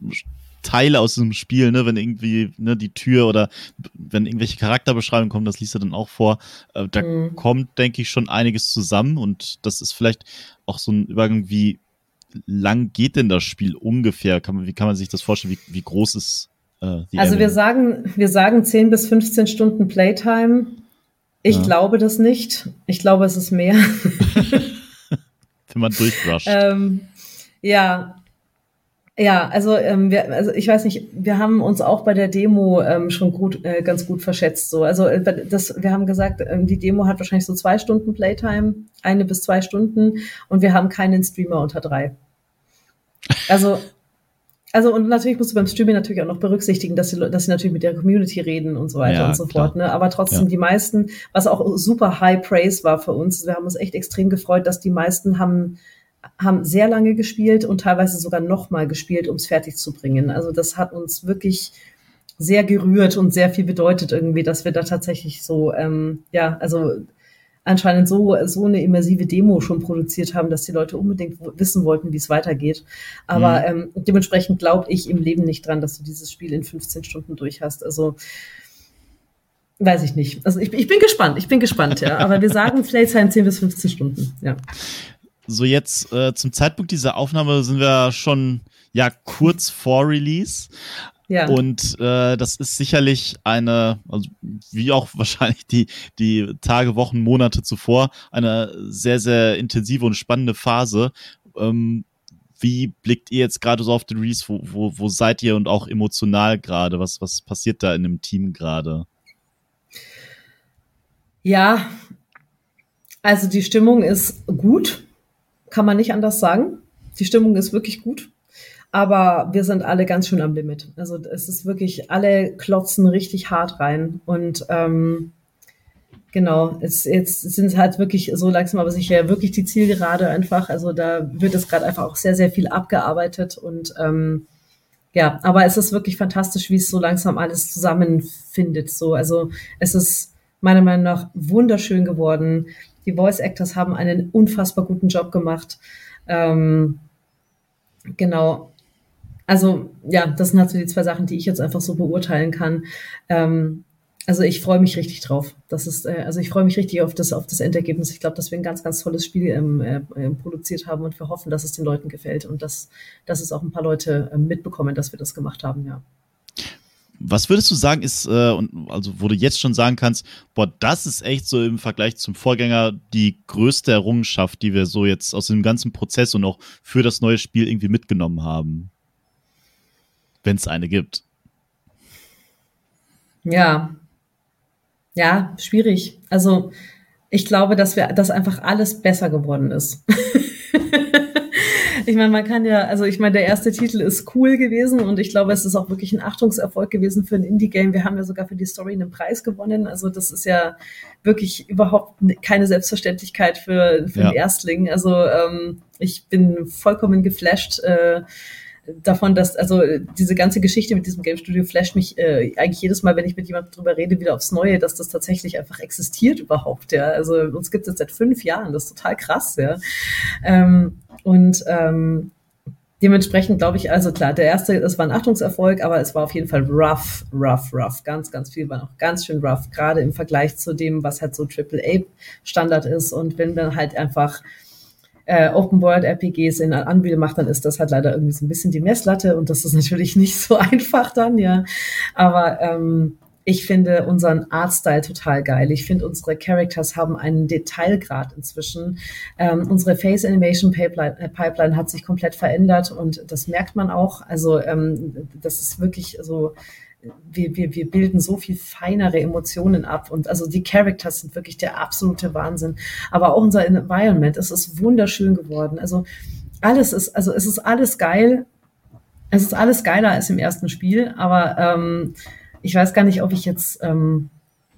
Teile aus dem Spiel, ne, wenn irgendwie ne, die Tür oder wenn irgendwelche Charakterbeschreibungen kommen, das liest er dann auch vor, äh, da mhm. kommt, denke ich, schon einiges zusammen und das ist vielleicht auch so ein Übergang, wie lang geht denn das Spiel ungefähr? Kann man, wie kann man sich das vorstellen? Wie, wie groß ist äh, die Also Avenue? wir sagen, wir sagen zehn bis fünfzehn Stunden Playtime. Ich ja. glaube das nicht. Ich glaube, es ist mehr. Wenn man durchrusht. ähm, ja, Ja, also, ähm, wir, also ich weiß nicht, wir haben uns auch bei der Demo ähm, schon gut, äh, ganz gut verschätzt. So, also äh, das, wir haben gesagt, ähm, die Demo hat wahrscheinlich so zwei Stunden Playtime, eine bis zwei Stunden, und wir haben keinen Streamer unter drei. Also Also und natürlich musst du beim Streaming natürlich auch noch berücksichtigen, dass sie, dass sie natürlich mit der Community reden und so weiter Ja, und so klar. fort. Ne? Aber trotzdem Ja. die meisten, was auch super High Praise war für uns, wir haben uns echt extrem gefreut, dass die meisten haben haben sehr lange gespielt und teilweise sogar nochmal gespielt, um es fertig zu bringen. Also das hat uns wirklich sehr gerührt und sehr viel bedeutet irgendwie, dass wir da tatsächlich so, ähm, ja, also anscheinend so, so eine immersive Demo schon produziert haben, dass die Leute unbedingt wissen wollten, wie es weitergeht. Aber mhm. ähm, dementsprechend glaube ich im Leben nicht dran, dass du dieses Spiel in fünfzehn Stunden durch hast. Also weiß ich nicht. Also ich, ich bin gespannt, ich bin gespannt, ja. Aber wir sagen Playtime zehn bis fünfzehn Stunden, ja. So, jetzt äh, zum Zeitpunkt dieser Aufnahme sind wir schon ja kurz vor Release. Ja. Und äh, das ist sicherlich eine, also wie auch wahrscheinlich die, die Tage, Wochen, Monate zuvor, eine sehr, sehr intensive und spannende Phase. Ähm, wie blickt ihr jetzt gerade so auf den Release? Wo, wo, wo seid ihr und auch emotional gerade? Was, was passiert da in dem Team gerade? Ja, also die Stimmung ist gut. Kann man nicht anders sagen. Die Stimmung ist wirklich gut. Aber wir sind alle ganz schön am Limit. Also es ist wirklich, alle klotzen richtig hart rein. Und ähm, genau, es, jetzt sind es halt wirklich so langsam aber sicher wirklich die Zielgerade einfach. Also da wird es gerade einfach auch sehr, sehr viel abgearbeitet. Und ähm, ja, aber es ist wirklich fantastisch, wie es so langsam alles zusammenfindet. So, also es ist meiner Meinung nach wunderschön geworden. Die Voice Actors haben einen unfassbar guten Job gemacht. Ähm, genau. Also ja, das sind halt so die zwei Sachen, die ich jetzt einfach so beurteilen kann. Ähm, also ich freue mich richtig drauf. Das ist, äh, also ich freue mich richtig auf das, auf das Endergebnis. Ich glaube, dass wir ein ganz, ganz tolles Spiel ähm, äh, produziert haben und wir hoffen, dass es den Leuten gefällt und dass, dass es auch ein paar Leute äh, mitbekommen, dass wir das gemacht haben, ja. Was würdest du sagen, ist, äh, und also wo du jetzt schon sagen kannst, boah, das ist echt so im Vergleich zum Vorgänger die größte Errungenschaft, die wir so jetzt aus dem ganzen Prozess und auch für das neue Spiel irgendwie mitgenommen haben? Wenn es eine gibt. Ja. Ja, schwierig. Also ich glaube, dass wir, dass einfach alles besser geworden ist. Ich meine, man kann ja, also ich meine, der erste Titel ist cool gewesen und ich glaube, es ist auch wirklich ein Achtungserfolg gewesen für ein Indie-Game. Wir haben ja sogar für die Story einen Preis gewonnen. Also das ist ja wirklich überhaupt keine Selbstverständlichkeit für, für ja. einen Erstling. Also ähm, ich bin vollkommen geflasht äh, davon, dass, also diese ganze Geschichte mit diesem Game Studio flasht mich äh, eigentlich jedes Mal, wenn ich mit jemandem drüber rede, wieder aufs Neue, dass das tatsächlich einfach existiert überhaupt, ja. Also uns gibt es jetzt seit fünf Jahren, das ist total krass, ja. Ähm, und ähm, dementsprechend glaube ich, also klar, der erste, das war ein Achtungserfolg, aber es war auf jeden Fall rough, rough, rough. Ganz, ganz viel war noch ganz schön rough, gerade im Vergleich zu dem, was halt so Triple A Standard ist. Und wenn man halt einfach äh, Open-World-R P Gs in Unreal macht, dann ist das halt leider irgendwie so ein bisschen die Messlatte und das ist natürlich nicht so einfach dann, ja. Aber ähm, ich finde unseren Artstyle total geil. Ich finde, unsere Characters haben einen Detailgrad inzwischen. Ähm, unsere Face Animation Pipeline, äh, Pipeline hat sich komplett verändert und das merkt man auch. Also ähm, das ist wirklich so, wir, wir, wir bilden so viel feinere Emotionen ab und also die Characters sind wirklich der absolute Wahnsinn. Aber auch unser Environment, es ist wunderschön geworden. Also alles ist, also es ist alles geil. Es ist alles geiler als im ersten Spiel, aber ähm, ich weiß gar nicht, ob ich jetzt, ähm,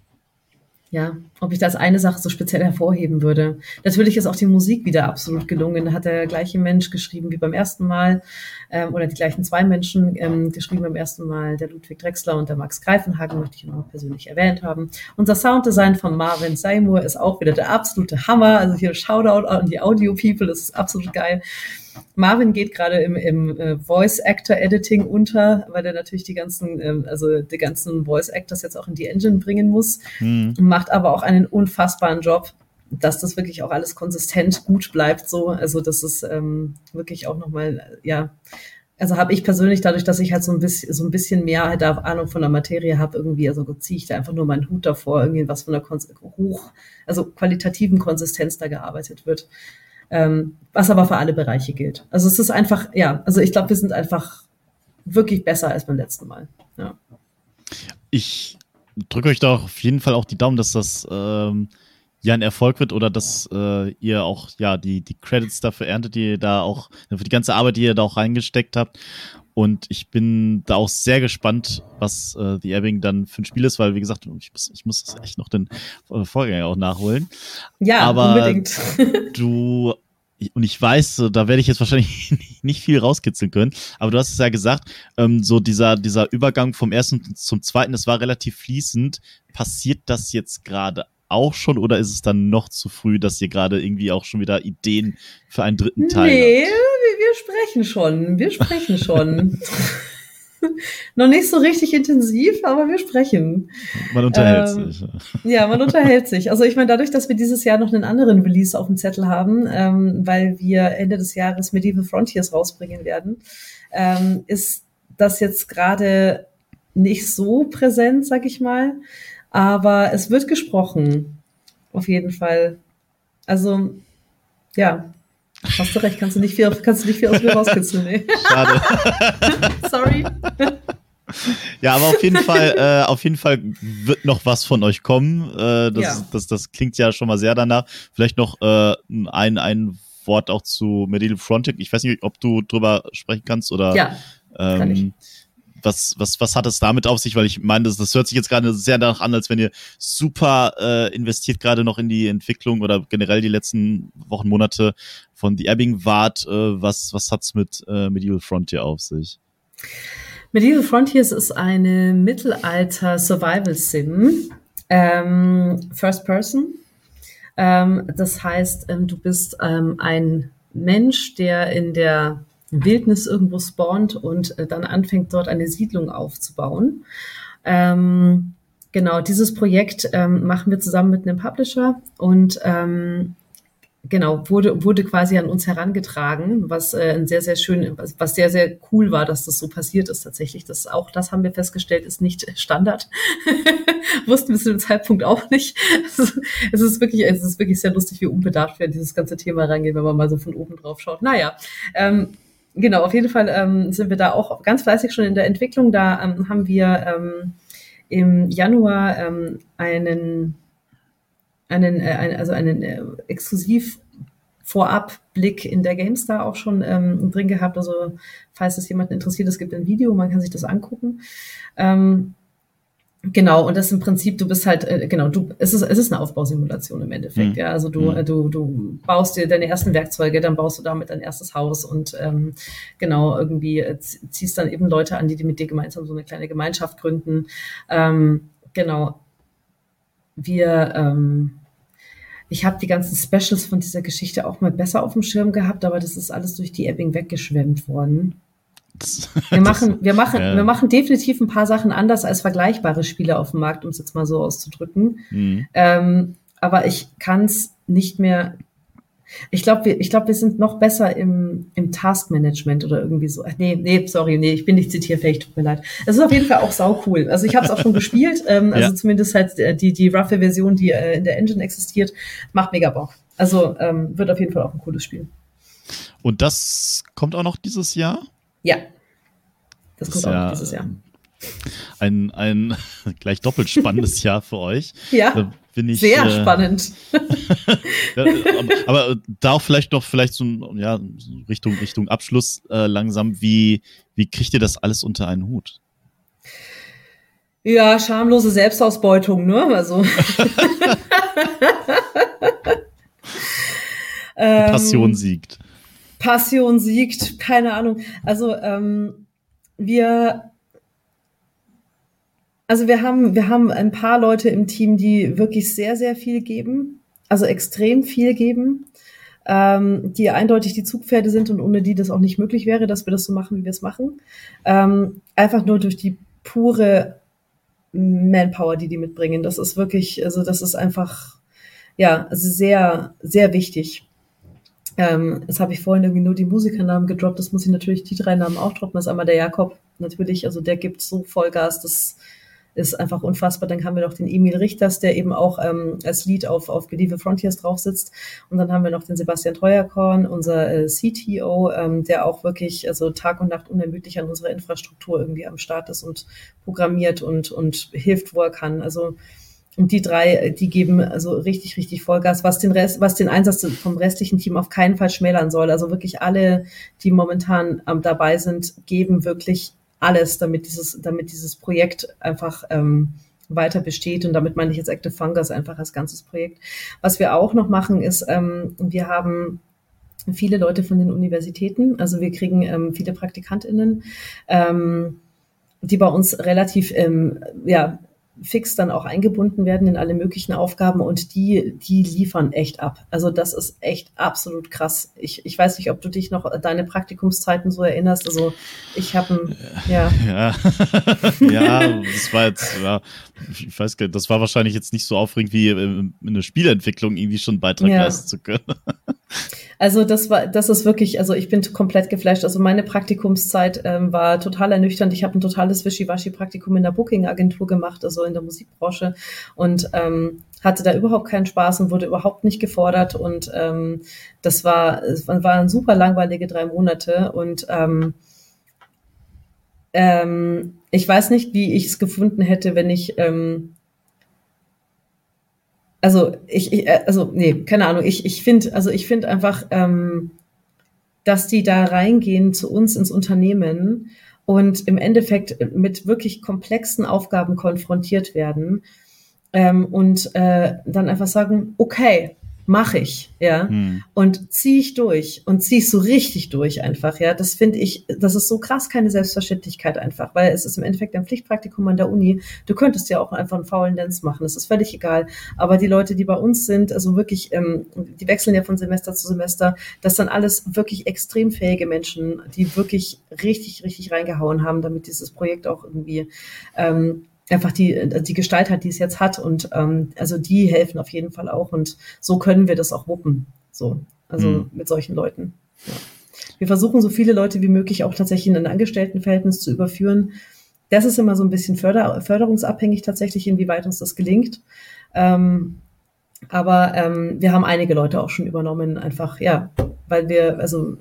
ja, ob ich das eine Sache so speziell hervorheben würde. Natürlich ist auch die Musik wieder absolut gelungen. Da hat der gleiche Mensch geschrieben wie beim ersten Mal, ähm, oder die gleichen zwei Menschen ähm, geschrieben beim ersten Mal, der Ludwig Drechsler und der Max Greifenhagen, möchte ich noch persönlich erwähnt haben. Unser Sounddesign von Marvin Seymour ist auch wieder der absolute Hammer. Also hier Shoutout an die Audio-People, das ist absolut geil. Marvin geht gerade im, im äh, Voice-Actor-Editing unter, weil er natürlich die ganzen, ähm, also die ganzen Voice-Actors jetzt auch in die Engine bringen muss, mhm. macht aber auch einen unfassbaren Job, dass das wirklich auch alles konsistent gut bleibt so. Also das ist ähm, wirklich auch nochmal, ja, also habe ich persönlich dadurch, dass ich halt so ein bisschen, so ein bisschen mehr halt Ahnung von der Materie habe irgendwie, also ziehe ich da einfach nur meinen Hut davor, irgendwie was von der Kon- hoch, also qualitativen Konsistenz da gearbeitet wird. ähm, was aber für alle Bereiche gilt. Also es ist einfach, ja, also ich glaube, wir sind einfach wirklich besser als beim letzten Mal. Ja. Ich drücke euch da auf jeden Fall auch die Daumen, dass das ähm, ja ein Erfolg wird oder dass äh, ihr auch ja die, die Credits dafür erntet, die ihr da auch, für die ganze Arbeit, die ihr da auch reingesteckt habt. Und ich bin da auch sehr gespannt, was äh, The Ebbing dann für ein Spiel ist, weil, wie gesagt, ich muss, ich muss echt noch den äh, Vorgänger auch nachholen. Ja, aber unbedingt. du, und ich weiß, da werde ich jetzt wahrscheinlich nicht viel rauskitzeln können, aber du hast es ja gesagt, ähm, so dieser, dieser Übergang vom ersten zum zweiten, das war relativ fließend. Passiert das jetzt gerade auch schon oder ist es dann noch zu früh, dass ihr gerade irgendwie auch schon wieder Ideen für einen dritten Teil nee, habt? wir sprechen schon, wir sprechen schon. Noch nicht so richtig intensiv, aber wir sprechen. Man unterhält ähm, sich. Ja, man unterhält sich. Also ich meine, dadurch, dass wir dieses Jahr noch einen anderen Release auf dem Zettel haben, ähm, weil wir Ende des Jahres Medieval Frontiers rausbringen werden, ähm, ist das jetzt gerade nicht so präsent, sag ich mal. Aber es wird gesprochen. Auf jeden Fall. Also, ja. Hast du recht, kannst du nicht viel, kannst du nicht viel aus mir rauskitzeln, nee. Schade. Sorry. Ja, aber auf jeden Fall, äh, auf jeden Fall wird noch was von euch kommen. Äh, das, Ja. das, das klingt ja schon mal sehr danach. Vielleicht noch äh, ein, ein Wort auch zu Medieval Frontier. Ich weiß nicht, ob du drüber sprechen kannst oder Ja, kann ich. ähm, was, was, was hat es damit auf sich? Weil ich meine, das, das hört sich jetzt gerade sehr danach an, als wenn ihr super äh, investiert gerade noch in die Entwicklung oder generell die letzten Wochen, Monate von The Ebbing wart. Äh, was, was hat's mit äh, Medieval Frontier auf sich? Medieval Frontiers ist eine Mittelalter-Survival-Sim, ähm, First Person. Ähm, das heißt, ähm, du bist ähm, ein Mensch, der in der Wildnis irgendwo spawnt und äh, dann anfängt, dort eine Siedlung aufzubauen. Ähm, genau, dieses Projekt ähm, machen wir zusammen mit einem Publisher und ähm, genau, wurde, wurde quasi an uns herangetragen, was äh, ein sehr, sehr schön, was, was sehr, sehr cool war, dass das so passiert ist tatsächlich. Das, auch das haben wir festgestellt, ist nicht Standard. Wussten wir zu dem Zeitpunkt auch nicht. Also, es ist wirklich, es ist wirklich sehr lustig, wie unbedarft wir an dieses ganze Thema reingehen, wenn man mal so von oben drauf schaut. Naja, ähm, genau, auf jeden Fall ähm, sind wir da auch ganz fleißig schon in der Entwicklung. Da ähm, haben wir ähm, im Januar ähm, einen einen, äh, ein, also einen äh, exklusiv Vorabblick in der GameStar auch schon ähm, drin gehabt. Also falls es jemanden interessiert, es gibt ein Video, man kann sich das angucken. Ähm, genau, und das ist im Prinzip, du bist halt, äh, genau, du, es ist, es ist eine Aufbausimulation im Endeffekt. Mhm. Ja, also du, äh, du, du baust dir deine ersten Werkzeuge, dann baust du damit dein erstes Haus und ähm, genau, irgendwie äh, ziehst dann eben Leute an, die, die mit dir gemeinsam so eine kleine Gemeinschaft gründen. Ähm, genau. Wir, ähm, ich habe die ganzen Specials von dieser Geschichte auch mal besser auf dem Schirm gehabt, aber das ist alles durch die Ebbing weggeschwemmt worden. Das, wir machen, wir machen, ja. wir machen definitiv ein paar Sachen anders als vergleichbare Spiele auf dem Markt, um es jetzt mal so auszudrücken. Mhm. Ähm, aber ich kann es nicht mehr. Ich glaube, wir, ich glaube, wir sind noch besser im, im Taskmanagement oder irgendwie so. Nee, nee, sorry, nee, ich bin nicht zitierfähig, tut mir leid. Es ist auf jeden Fall auch sau cool. Also ich habe es auch schon gespielt, ähm, also ja. zumindest halt die, die roughe Version, die äh, in der Engine existiert, macht mega Bock. Also ähm, wird auf jeden Fall auch ein cooles Spiel. Und das kommt auch noch dieses Jahr? Ja, das, das kommt auch ja, noch dieses Jahr. Ein, ein gleich doppelt spannendes Jahr für euch. Ja. Da bin ich, sehr äh, spannend. ja, aber, aber da auch vielleicht noch vielleicht so ja, Richtung, Richtung Abschluss äh, langsam, wie, wie kriegt ihr das alles unter einen Hut? Ja, schamlose Selbstausbeutung, ne? Also. Die Passion siegt. Passion siegt, keine Ahnung. Also ähm, wir Also wir haben, wir haben ein paar Leute im Team, die wirklich sehr, sehr viel geben, also extrem viel geben, ähm, die eindeutig die Zugpferde sind und ohne die das auch nicht möglich wäre, dass wir das so machen, wie wir es machen. Ähm, einfach nur durch die pure Manpower, die die mitbringen. Das ist wirklich, also das ist einfach, ja, sehr, sehr wichtig. Ähm, jetzt habe ich vorhin irgendwie nur die Musikernamen gedroppt, das muss ich natürlich die drei Namen auch droppen. Das ist einmal der Jakob, natürlich, also der gibt so Vollgas, das ist einfach unfassbar. Dann haben wir noch den Emil Richters, der eben auch ähm, als Lead auf, auf Believe Frontiers drauf sitzt. Und dann haben wir noch den Sebastian Treuerkorn, unser äh, C T O, ähm, der auch wirklich also Tag und Nacht unermüdlich an unserer Infrastruktur irgendwie am Start ist und programmiert und, und hilft, wo er kann. Also und die drei, die geben also richtig, richtig Vollgas, was den Rest, was den Einsatz vom restlichen Team auf keinen Fall schmälern soll. Also wirklich alle, die momentan ähm, dabei sind, geben wirklich alles, damit dieses, damit dieses Projekt einfach ähm, weiter besteht. Und damit meine ich jetzt Active Fungus einfach als ganzes Projekt. Was wir auch noch machen, ist, ähm, wir haben viele Leute von den Universitäten, also wir kriegen ähm, viele PraktikantInnen, ähm, die bei uns relativ, ähm, ja, fix dann auch eingebunden werden in alle möglichen Aufgaben und die, die liefern echt ab. Also das ist echt absolut krass. Ich, ich weiß nicht, ob du dich noch an deine Praktikumszeiten so erinnerst. Also ich habe ja. Ja. Ja, das war jetzt, ja, ich weiß gar nicht, das war wahrscheinlich jetzt nicht so aufregend wie in eine Spieleentwicklung irgendwie schon einen Beitrag ja. leisten zu können. Also das war, das ist wirklich, also ich bin komplett geflasht. Also meine Praktikumszeit ähm, war total ernüchternd. Ich habe ein totales Wischiwaschi-Praktikum in der Booking-Agentur gemacht, also in der Musikbranche und ähm, hatte da überhaupt keinen Spaß und wurde überhaupt nicht gefordert und ähm, das war, es waren super langweilige drei Monate und ähm, ähm, ich weiß nicht, wie ich es gefunden hätte, wenn ich ähm, Also ich, ich, also nee, keine Ahnung. Ich, ich finde, also ich finde einfach, ähm, dass die da reingehen zu uns ins Unternehmen und im Endeffekt mit wirklich komplexen Aufgaben konfrontiert werden ähm, und äh, dann einfach sagen, okay, mache ich, ja, hm. und ziehe ich durch und ziehe ich so richtig durch einfach, ja, das finde ich, das ist so krass keine Selbstverständlichkeit einfach, weil es ist im Endeffekt ein Pflichtpraktikum an der Uni, du könntest ja auch einfach einen faulen Dance machen, das ist völlig egal, aber die Leute, die bei uns sind, also wirklich, ähm, die wechseln ja von Semester zu Semester, das sind alles wirklich extrem fähige Menschen, die wirklich richtig, richtig reingehauen haben, damit dieses Projekt auch irgendwie ähm, einfach die, die Gestalt hat, die es jetzt hat und ähm, also die helfen auf jeden Fall auch und so können wir das auch wuppen, so, also mhm. mit solchen Leuten. Ja. Wir versuchen so viele Leute wie möglich auch tatsächlich in ein Angestelltenverhältnis zu überführen. Das ist immer so ein bisschen förder, förderungsabhängig tatsächlich, inwieweit uns das gelingt. Ähm, aber ähm, wir haben einige Leute auch schon übernommen, einfach, ja, weil wir, also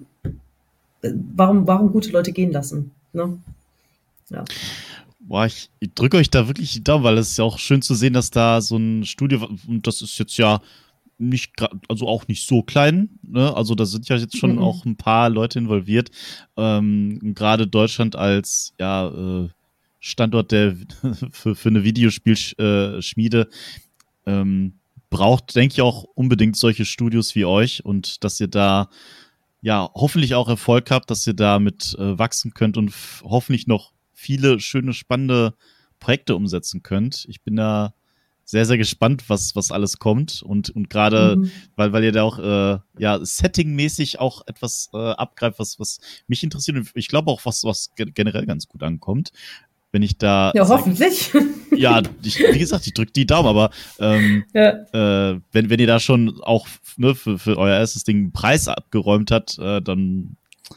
warum, warum gute Leute gehen lassen, ne? Ja. Boah, ich, ich drücke euch da wirklich die Daumen, weil es ist ja auch schön zu sehen, dass da so ein Studio, und das ist jetzt ja nicht, also auch nicht so klein, ne? Also da sind ja jetzt schon mhm. auch ein paar Leute involviert. Ähm, gerade Deutschland als ja äh, Standort der für, für eine Videospielschmiede ähm, braucht, denke ich, auch unbedingt solche Studios wie euch und dass ihr da ja hoffentlich auch Erfolg habt, dass ihr damit äh, wachsen könnt und f- hoffentlich noch viele schöne, spannende Projekte umsetzen könnt. Ich bin da sehr, sehr gespannt, was, was alles kommt und, und gerade, mhm. weil, weil ihr da auch, äh, ja, settingmäßig auch etwas äh, abgreift, was, was mich interessiert und ich glaube auch, was, was generell ganz gut ankommt. Wenn ich da. Ja, hoffentlich. Ja, ich, wie gesagt, ich drücke die Daumen, aber ähm, ja. äh, wenn, wenn ihr da schon auch ne, für, für euer erstes Ding einen Preis abgeräumt habt, äh, dann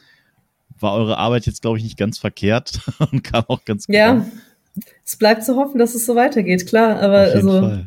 war eure Arbeit jetzt, glaube ich, nicht ganz verkehrt und kam auch ganz gut. Ja, an. Es bleibt zu hoffen, dass es so weitergeht, klar, aber Auf jeden also, Fall.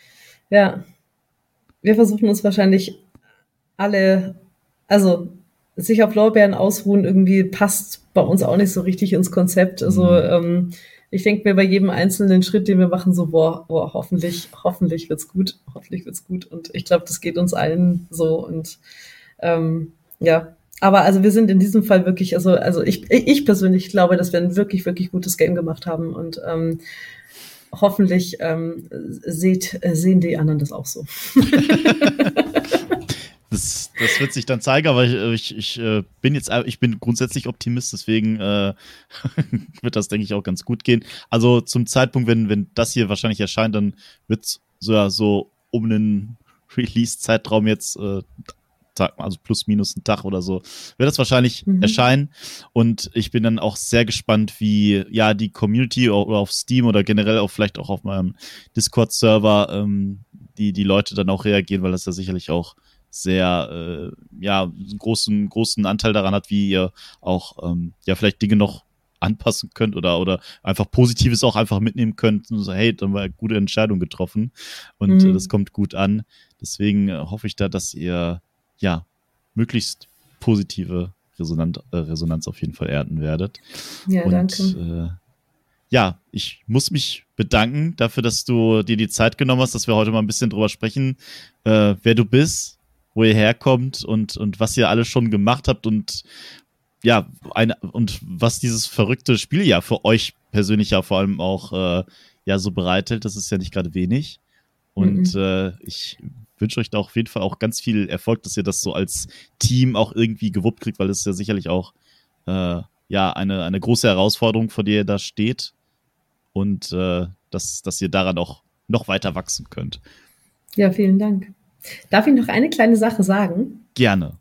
Ja, wir versuchen uns wahrscheinlich alle, also sich auf Lorbeeren ausruhen, irgendwie passt bei uns auch nicht so richtig ins Konzept. Also mhm. ähm, ich denke mir bei jedem einzelnen Schritt, den wir machen, so, boah, boah hoffentlich, hoffentlich wird's gut, hoffentlich wird's gut. Und ich glaube, das geht uns allen so und ähm, ja. Aber also wir sind in diesem Fall wirklich, also also ich ich persönlich glaube, dass wir ein wirklich, wirklich gutes Game gemacht haben und ähm, hoffentlich ähm, seht, sehen die anderen das auch so. Das, das wird sich dann zeigen, aber ich, ich, ich bin jetzt, ich bin grundsätzlich Optimist, deswegen äh, wird das, denke ich, auch ganz gut gehen. Also zum Zeitpunkt, wenn, wenn das hier wahrscheinlich erscheint, dann wird es so, ja, so um einen Release-Zeitraum jetzt, äh, Tag, also plus minus einen Tag oder so, wird das wahrscheinlich mhm. erscheinen. Und ich bin dann auch sehr gespannt, wie ja die Community oder auf Steam oder generell auch vielleicht auch auf meinem Discord-Server ähm, die, die Leute dann auch reagieren, weil das ja sicherlich auch sehr, äh, ja, einen großen, großen Anteil daran hat, wie ihr auch, ähm, ja, vielleicht Dinge noch anpassen könnt oder, oder einfach Positives auch einfach mitnehmen könnt und so, hey, dann war eine gute Entscheidung getroffen und mhm. äh, das kommt gut an. Deswegen äh, hoffe ich da, dass ihr ja möglichst positive Resonanz, äh, Resonanz auf jeden Fall ernten werdet. Ja, und, danke. Äh, ja, ich muss mich bedanken dafür, dass du dir die Zeit genommen hast, dass wir heute mal ein bisschen drüber sprechen, äh, wer du bist, wo ihr herkommt und, und was ihr alles schon gemacht habt und ja, eine, und was dieses verrückte Spiel ja für euch persönlich ja vor allem auch äh, ja so bereitet. Das ist ja nicht gerade wenig. Und mhm. äh, ich wünsche euch da auf jeden Fall auch ganz viel Erfolg, dass ihr das so als Team auch irgendwie gewuppt kriegt, weil das ist ja sicherlich auch äh, ja eine, eine große Herausforderung, vor der ihr da steht. Und äh, dass, dass ihr daran auch noch weiter wachsen könnt. Ja, vielen Dank. Darf ich noch eine kleine Sache sagen? Gerne.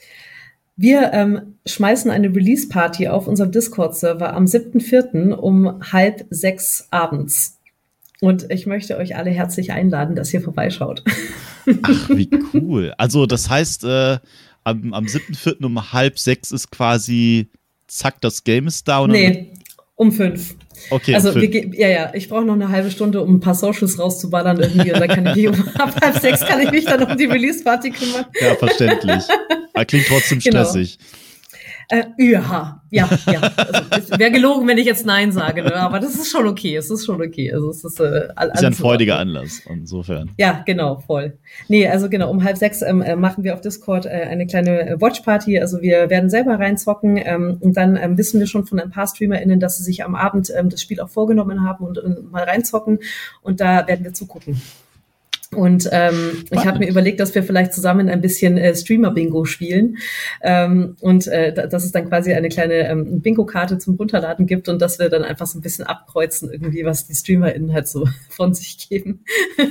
Wir ähm, schmeißen eine Release-Party auf unserem Discord-Server am siebten vierten um halb sechs abends. Und ich möchte euch alle herzlich einladen, dass ihr vorbeischaut. Ach, wie cool. Also das heißt, äh, am, am siebten vierten um halb sechs ist quasi, zack, das Game ist da? Oder? Nee, um fünf. Okay, also um wir, ja, ja, ich brauche noch eine halbe Stunde, um ein paar Socials rauszuballern irgendwie. Und dann kann ich mich um ab halb sechs kann ich mich dann um die Release-Party kümmern. Ja, verständlich. Aber klingt trotzdem stressig. Genau. Äh, ja, ja, ja. Also, es wäre gelogen, wenn ich jetzt Nein sage, ne? Aber das ist schon okay. Es ist schon okay. Also es ist, äh, alles ist ja ein freudiger Anlass, insofern. Ja, genau, voll. Nee, also genau, um halb sechs ähm, machen wir auf Discord äh, eine kleine Watch-Party. Also wir werden selber reinzocken ähm, und dann ähm, wissen wir schon von ein paar StreamerInnen, dass sie sich am Abend ähm, das Spiel auch vorgenommen haben und äh, mal reinzocken. Und da werden wir zugucken. Und ähm, ich habe mir überlegt, dass wir vielleicht zusammen ein bisschen äh, Streamer-Bingo spielen ähm, und äh, dass es dann quasi eine kleine ähm, Bingo-Karte zum Runterladen gibt und dass wir dann einfach so ein bisschen abkreuzen irgendwie, was die StreamerInnen halt so von sich geben.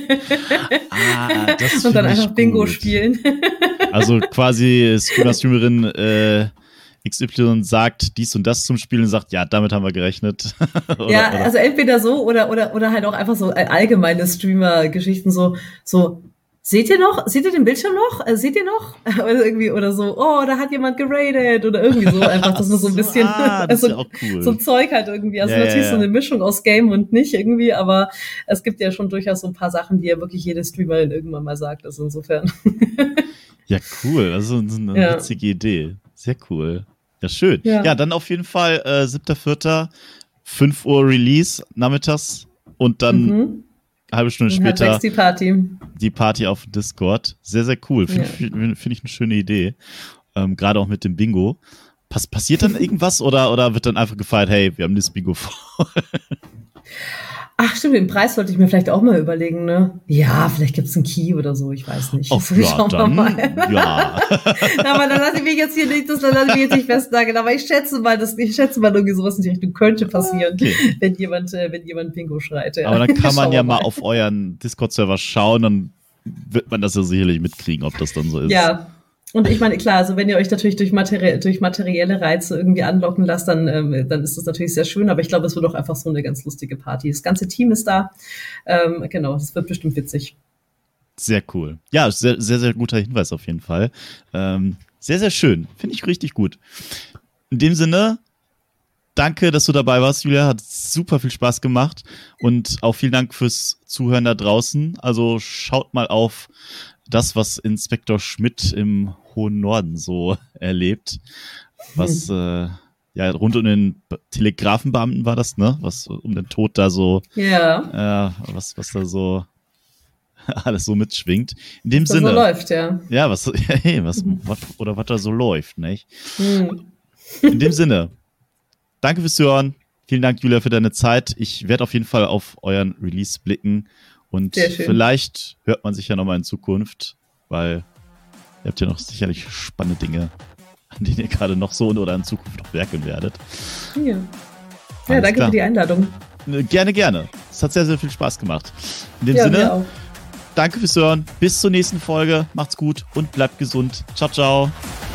Ah, das und dann einfach gut. Bingo spielen. Also quasi Streamer, Streamerin äh, X Y sagt dies und das zum Spiel und sagt, ja, damit haben wir gerechnet. oder, ja, oder? Also entweder so oder oder oder halt auch einfach so allgemeine Streamer-Geschichten, so so seht ihr noch, seht ihr den Bildschirm noch, äh, seht ihr noch oder irgendwie oder so, oh, da hat jemand geradet oder irgendwie so einfach, dass man so ein bisschen so, ah, das also, ist ja auch cool. so Zeug halt irgendwie, also ja, natürlich ja, ja. so eine Mischung aus Game und nicht irgendwie, aber es gibt ja schon durchaus so ein paar Sachen, die ja wirklich jede Streamerin irgendwann mal sagt, also insofern. Ja, cool, also so eine ja. witzige Idee, sehr cool. Ja, schön. Ja, ja dann auf jeden Fall äh, siebter vierter fünf Uhr Release nachmittags und dann mhm. eine halbe Stunde später die Party. Die Party auf Discord. Sehr, sehr cool. Finde ja. ich, find ich eine schöne Idee. Ähm, gerade auch mit dem Bingo. Pass, passiert dann irgendwas oder, oder wird dann einfach gefeiert, hey, wir haben das Bingo vor? Ach stimmt, den Preis sollte ich mir vielleicht auch mal überlegen, ne? Ja, vielleicht gibt's einen Key oder so, ich weiß nicht. Ach, ja, dann, mal. ja. Aber dann lasse ich mich jetzt hier nicht, das lasse ich mich jetzt nicht festnageln, aber ich schätze mal, dass, ich schätze mal irgendwie sowas in die Richtung könnte passieren, okay. wenn jemand, wenn jemand Bingo schreit. Ja. Aber dann kann man ja mal auf euren Discord-Server schauen, dann wird man das ja sicherlich mitkriegen, ob das dann so ist. Ja. Und ich meine, klar, also wenn ihr euch natürlich durch, materi- durch materielle Reize irgendwie anlocken lasst, dann, ähm, dann ist das natürlich sehr schön, aber ich glaube, es wird auch einfach so eine ganz lustige Party. Das ganze Team ist da. Ähm, genau, es wird bestimmt witzig. Sehr cool. Ja, sehr, sehr, sehr guter Hinweis auf jeden Fall. Ähm, sehr, sehr schön. Finde ich richtig gut. In dem Sinne, danke, dass du dabei warst, Julia. Hat super viel Spaß gemacht. Und auch vielen Dank fürs Zuhören da draußen. Also schaut mal auf das, was Inspektor Schmidt im hohen Norden so erlebt. Was, äh, ja, rund um den Telegrafenbeamten war das, ne? Was um den Tod da so, ja. äh, was, was da so alles so mitschwingt. In dem was Sinne. Was so läuft, ja. Ja, was, hey, was, mhm. was oder was da so läuft, nicht? Mhm. In dem Sinne, danke fürs Hören. Vielen Dank, Julia, für deine Zeit. Ich werde auf jeden Fall auf euren Release blicken. Und vielleicht hört man sich ja nochmal in Zukunft, weil ihr habt ja noch sicherlich spannende Dinge, an denen ihr gerade noch so oder in Zukunft noch werkeln werdet. Ja, ja danke klar. für die Einladung. Gerne, gerne. Es hat sehr, sehr viel Spaß gemacht. In dem ja, Sinne, auch. Danke fürs Hören. Bis zur nächsten Folge. Macht's gut und bleibt gesund. Ciao, ciao.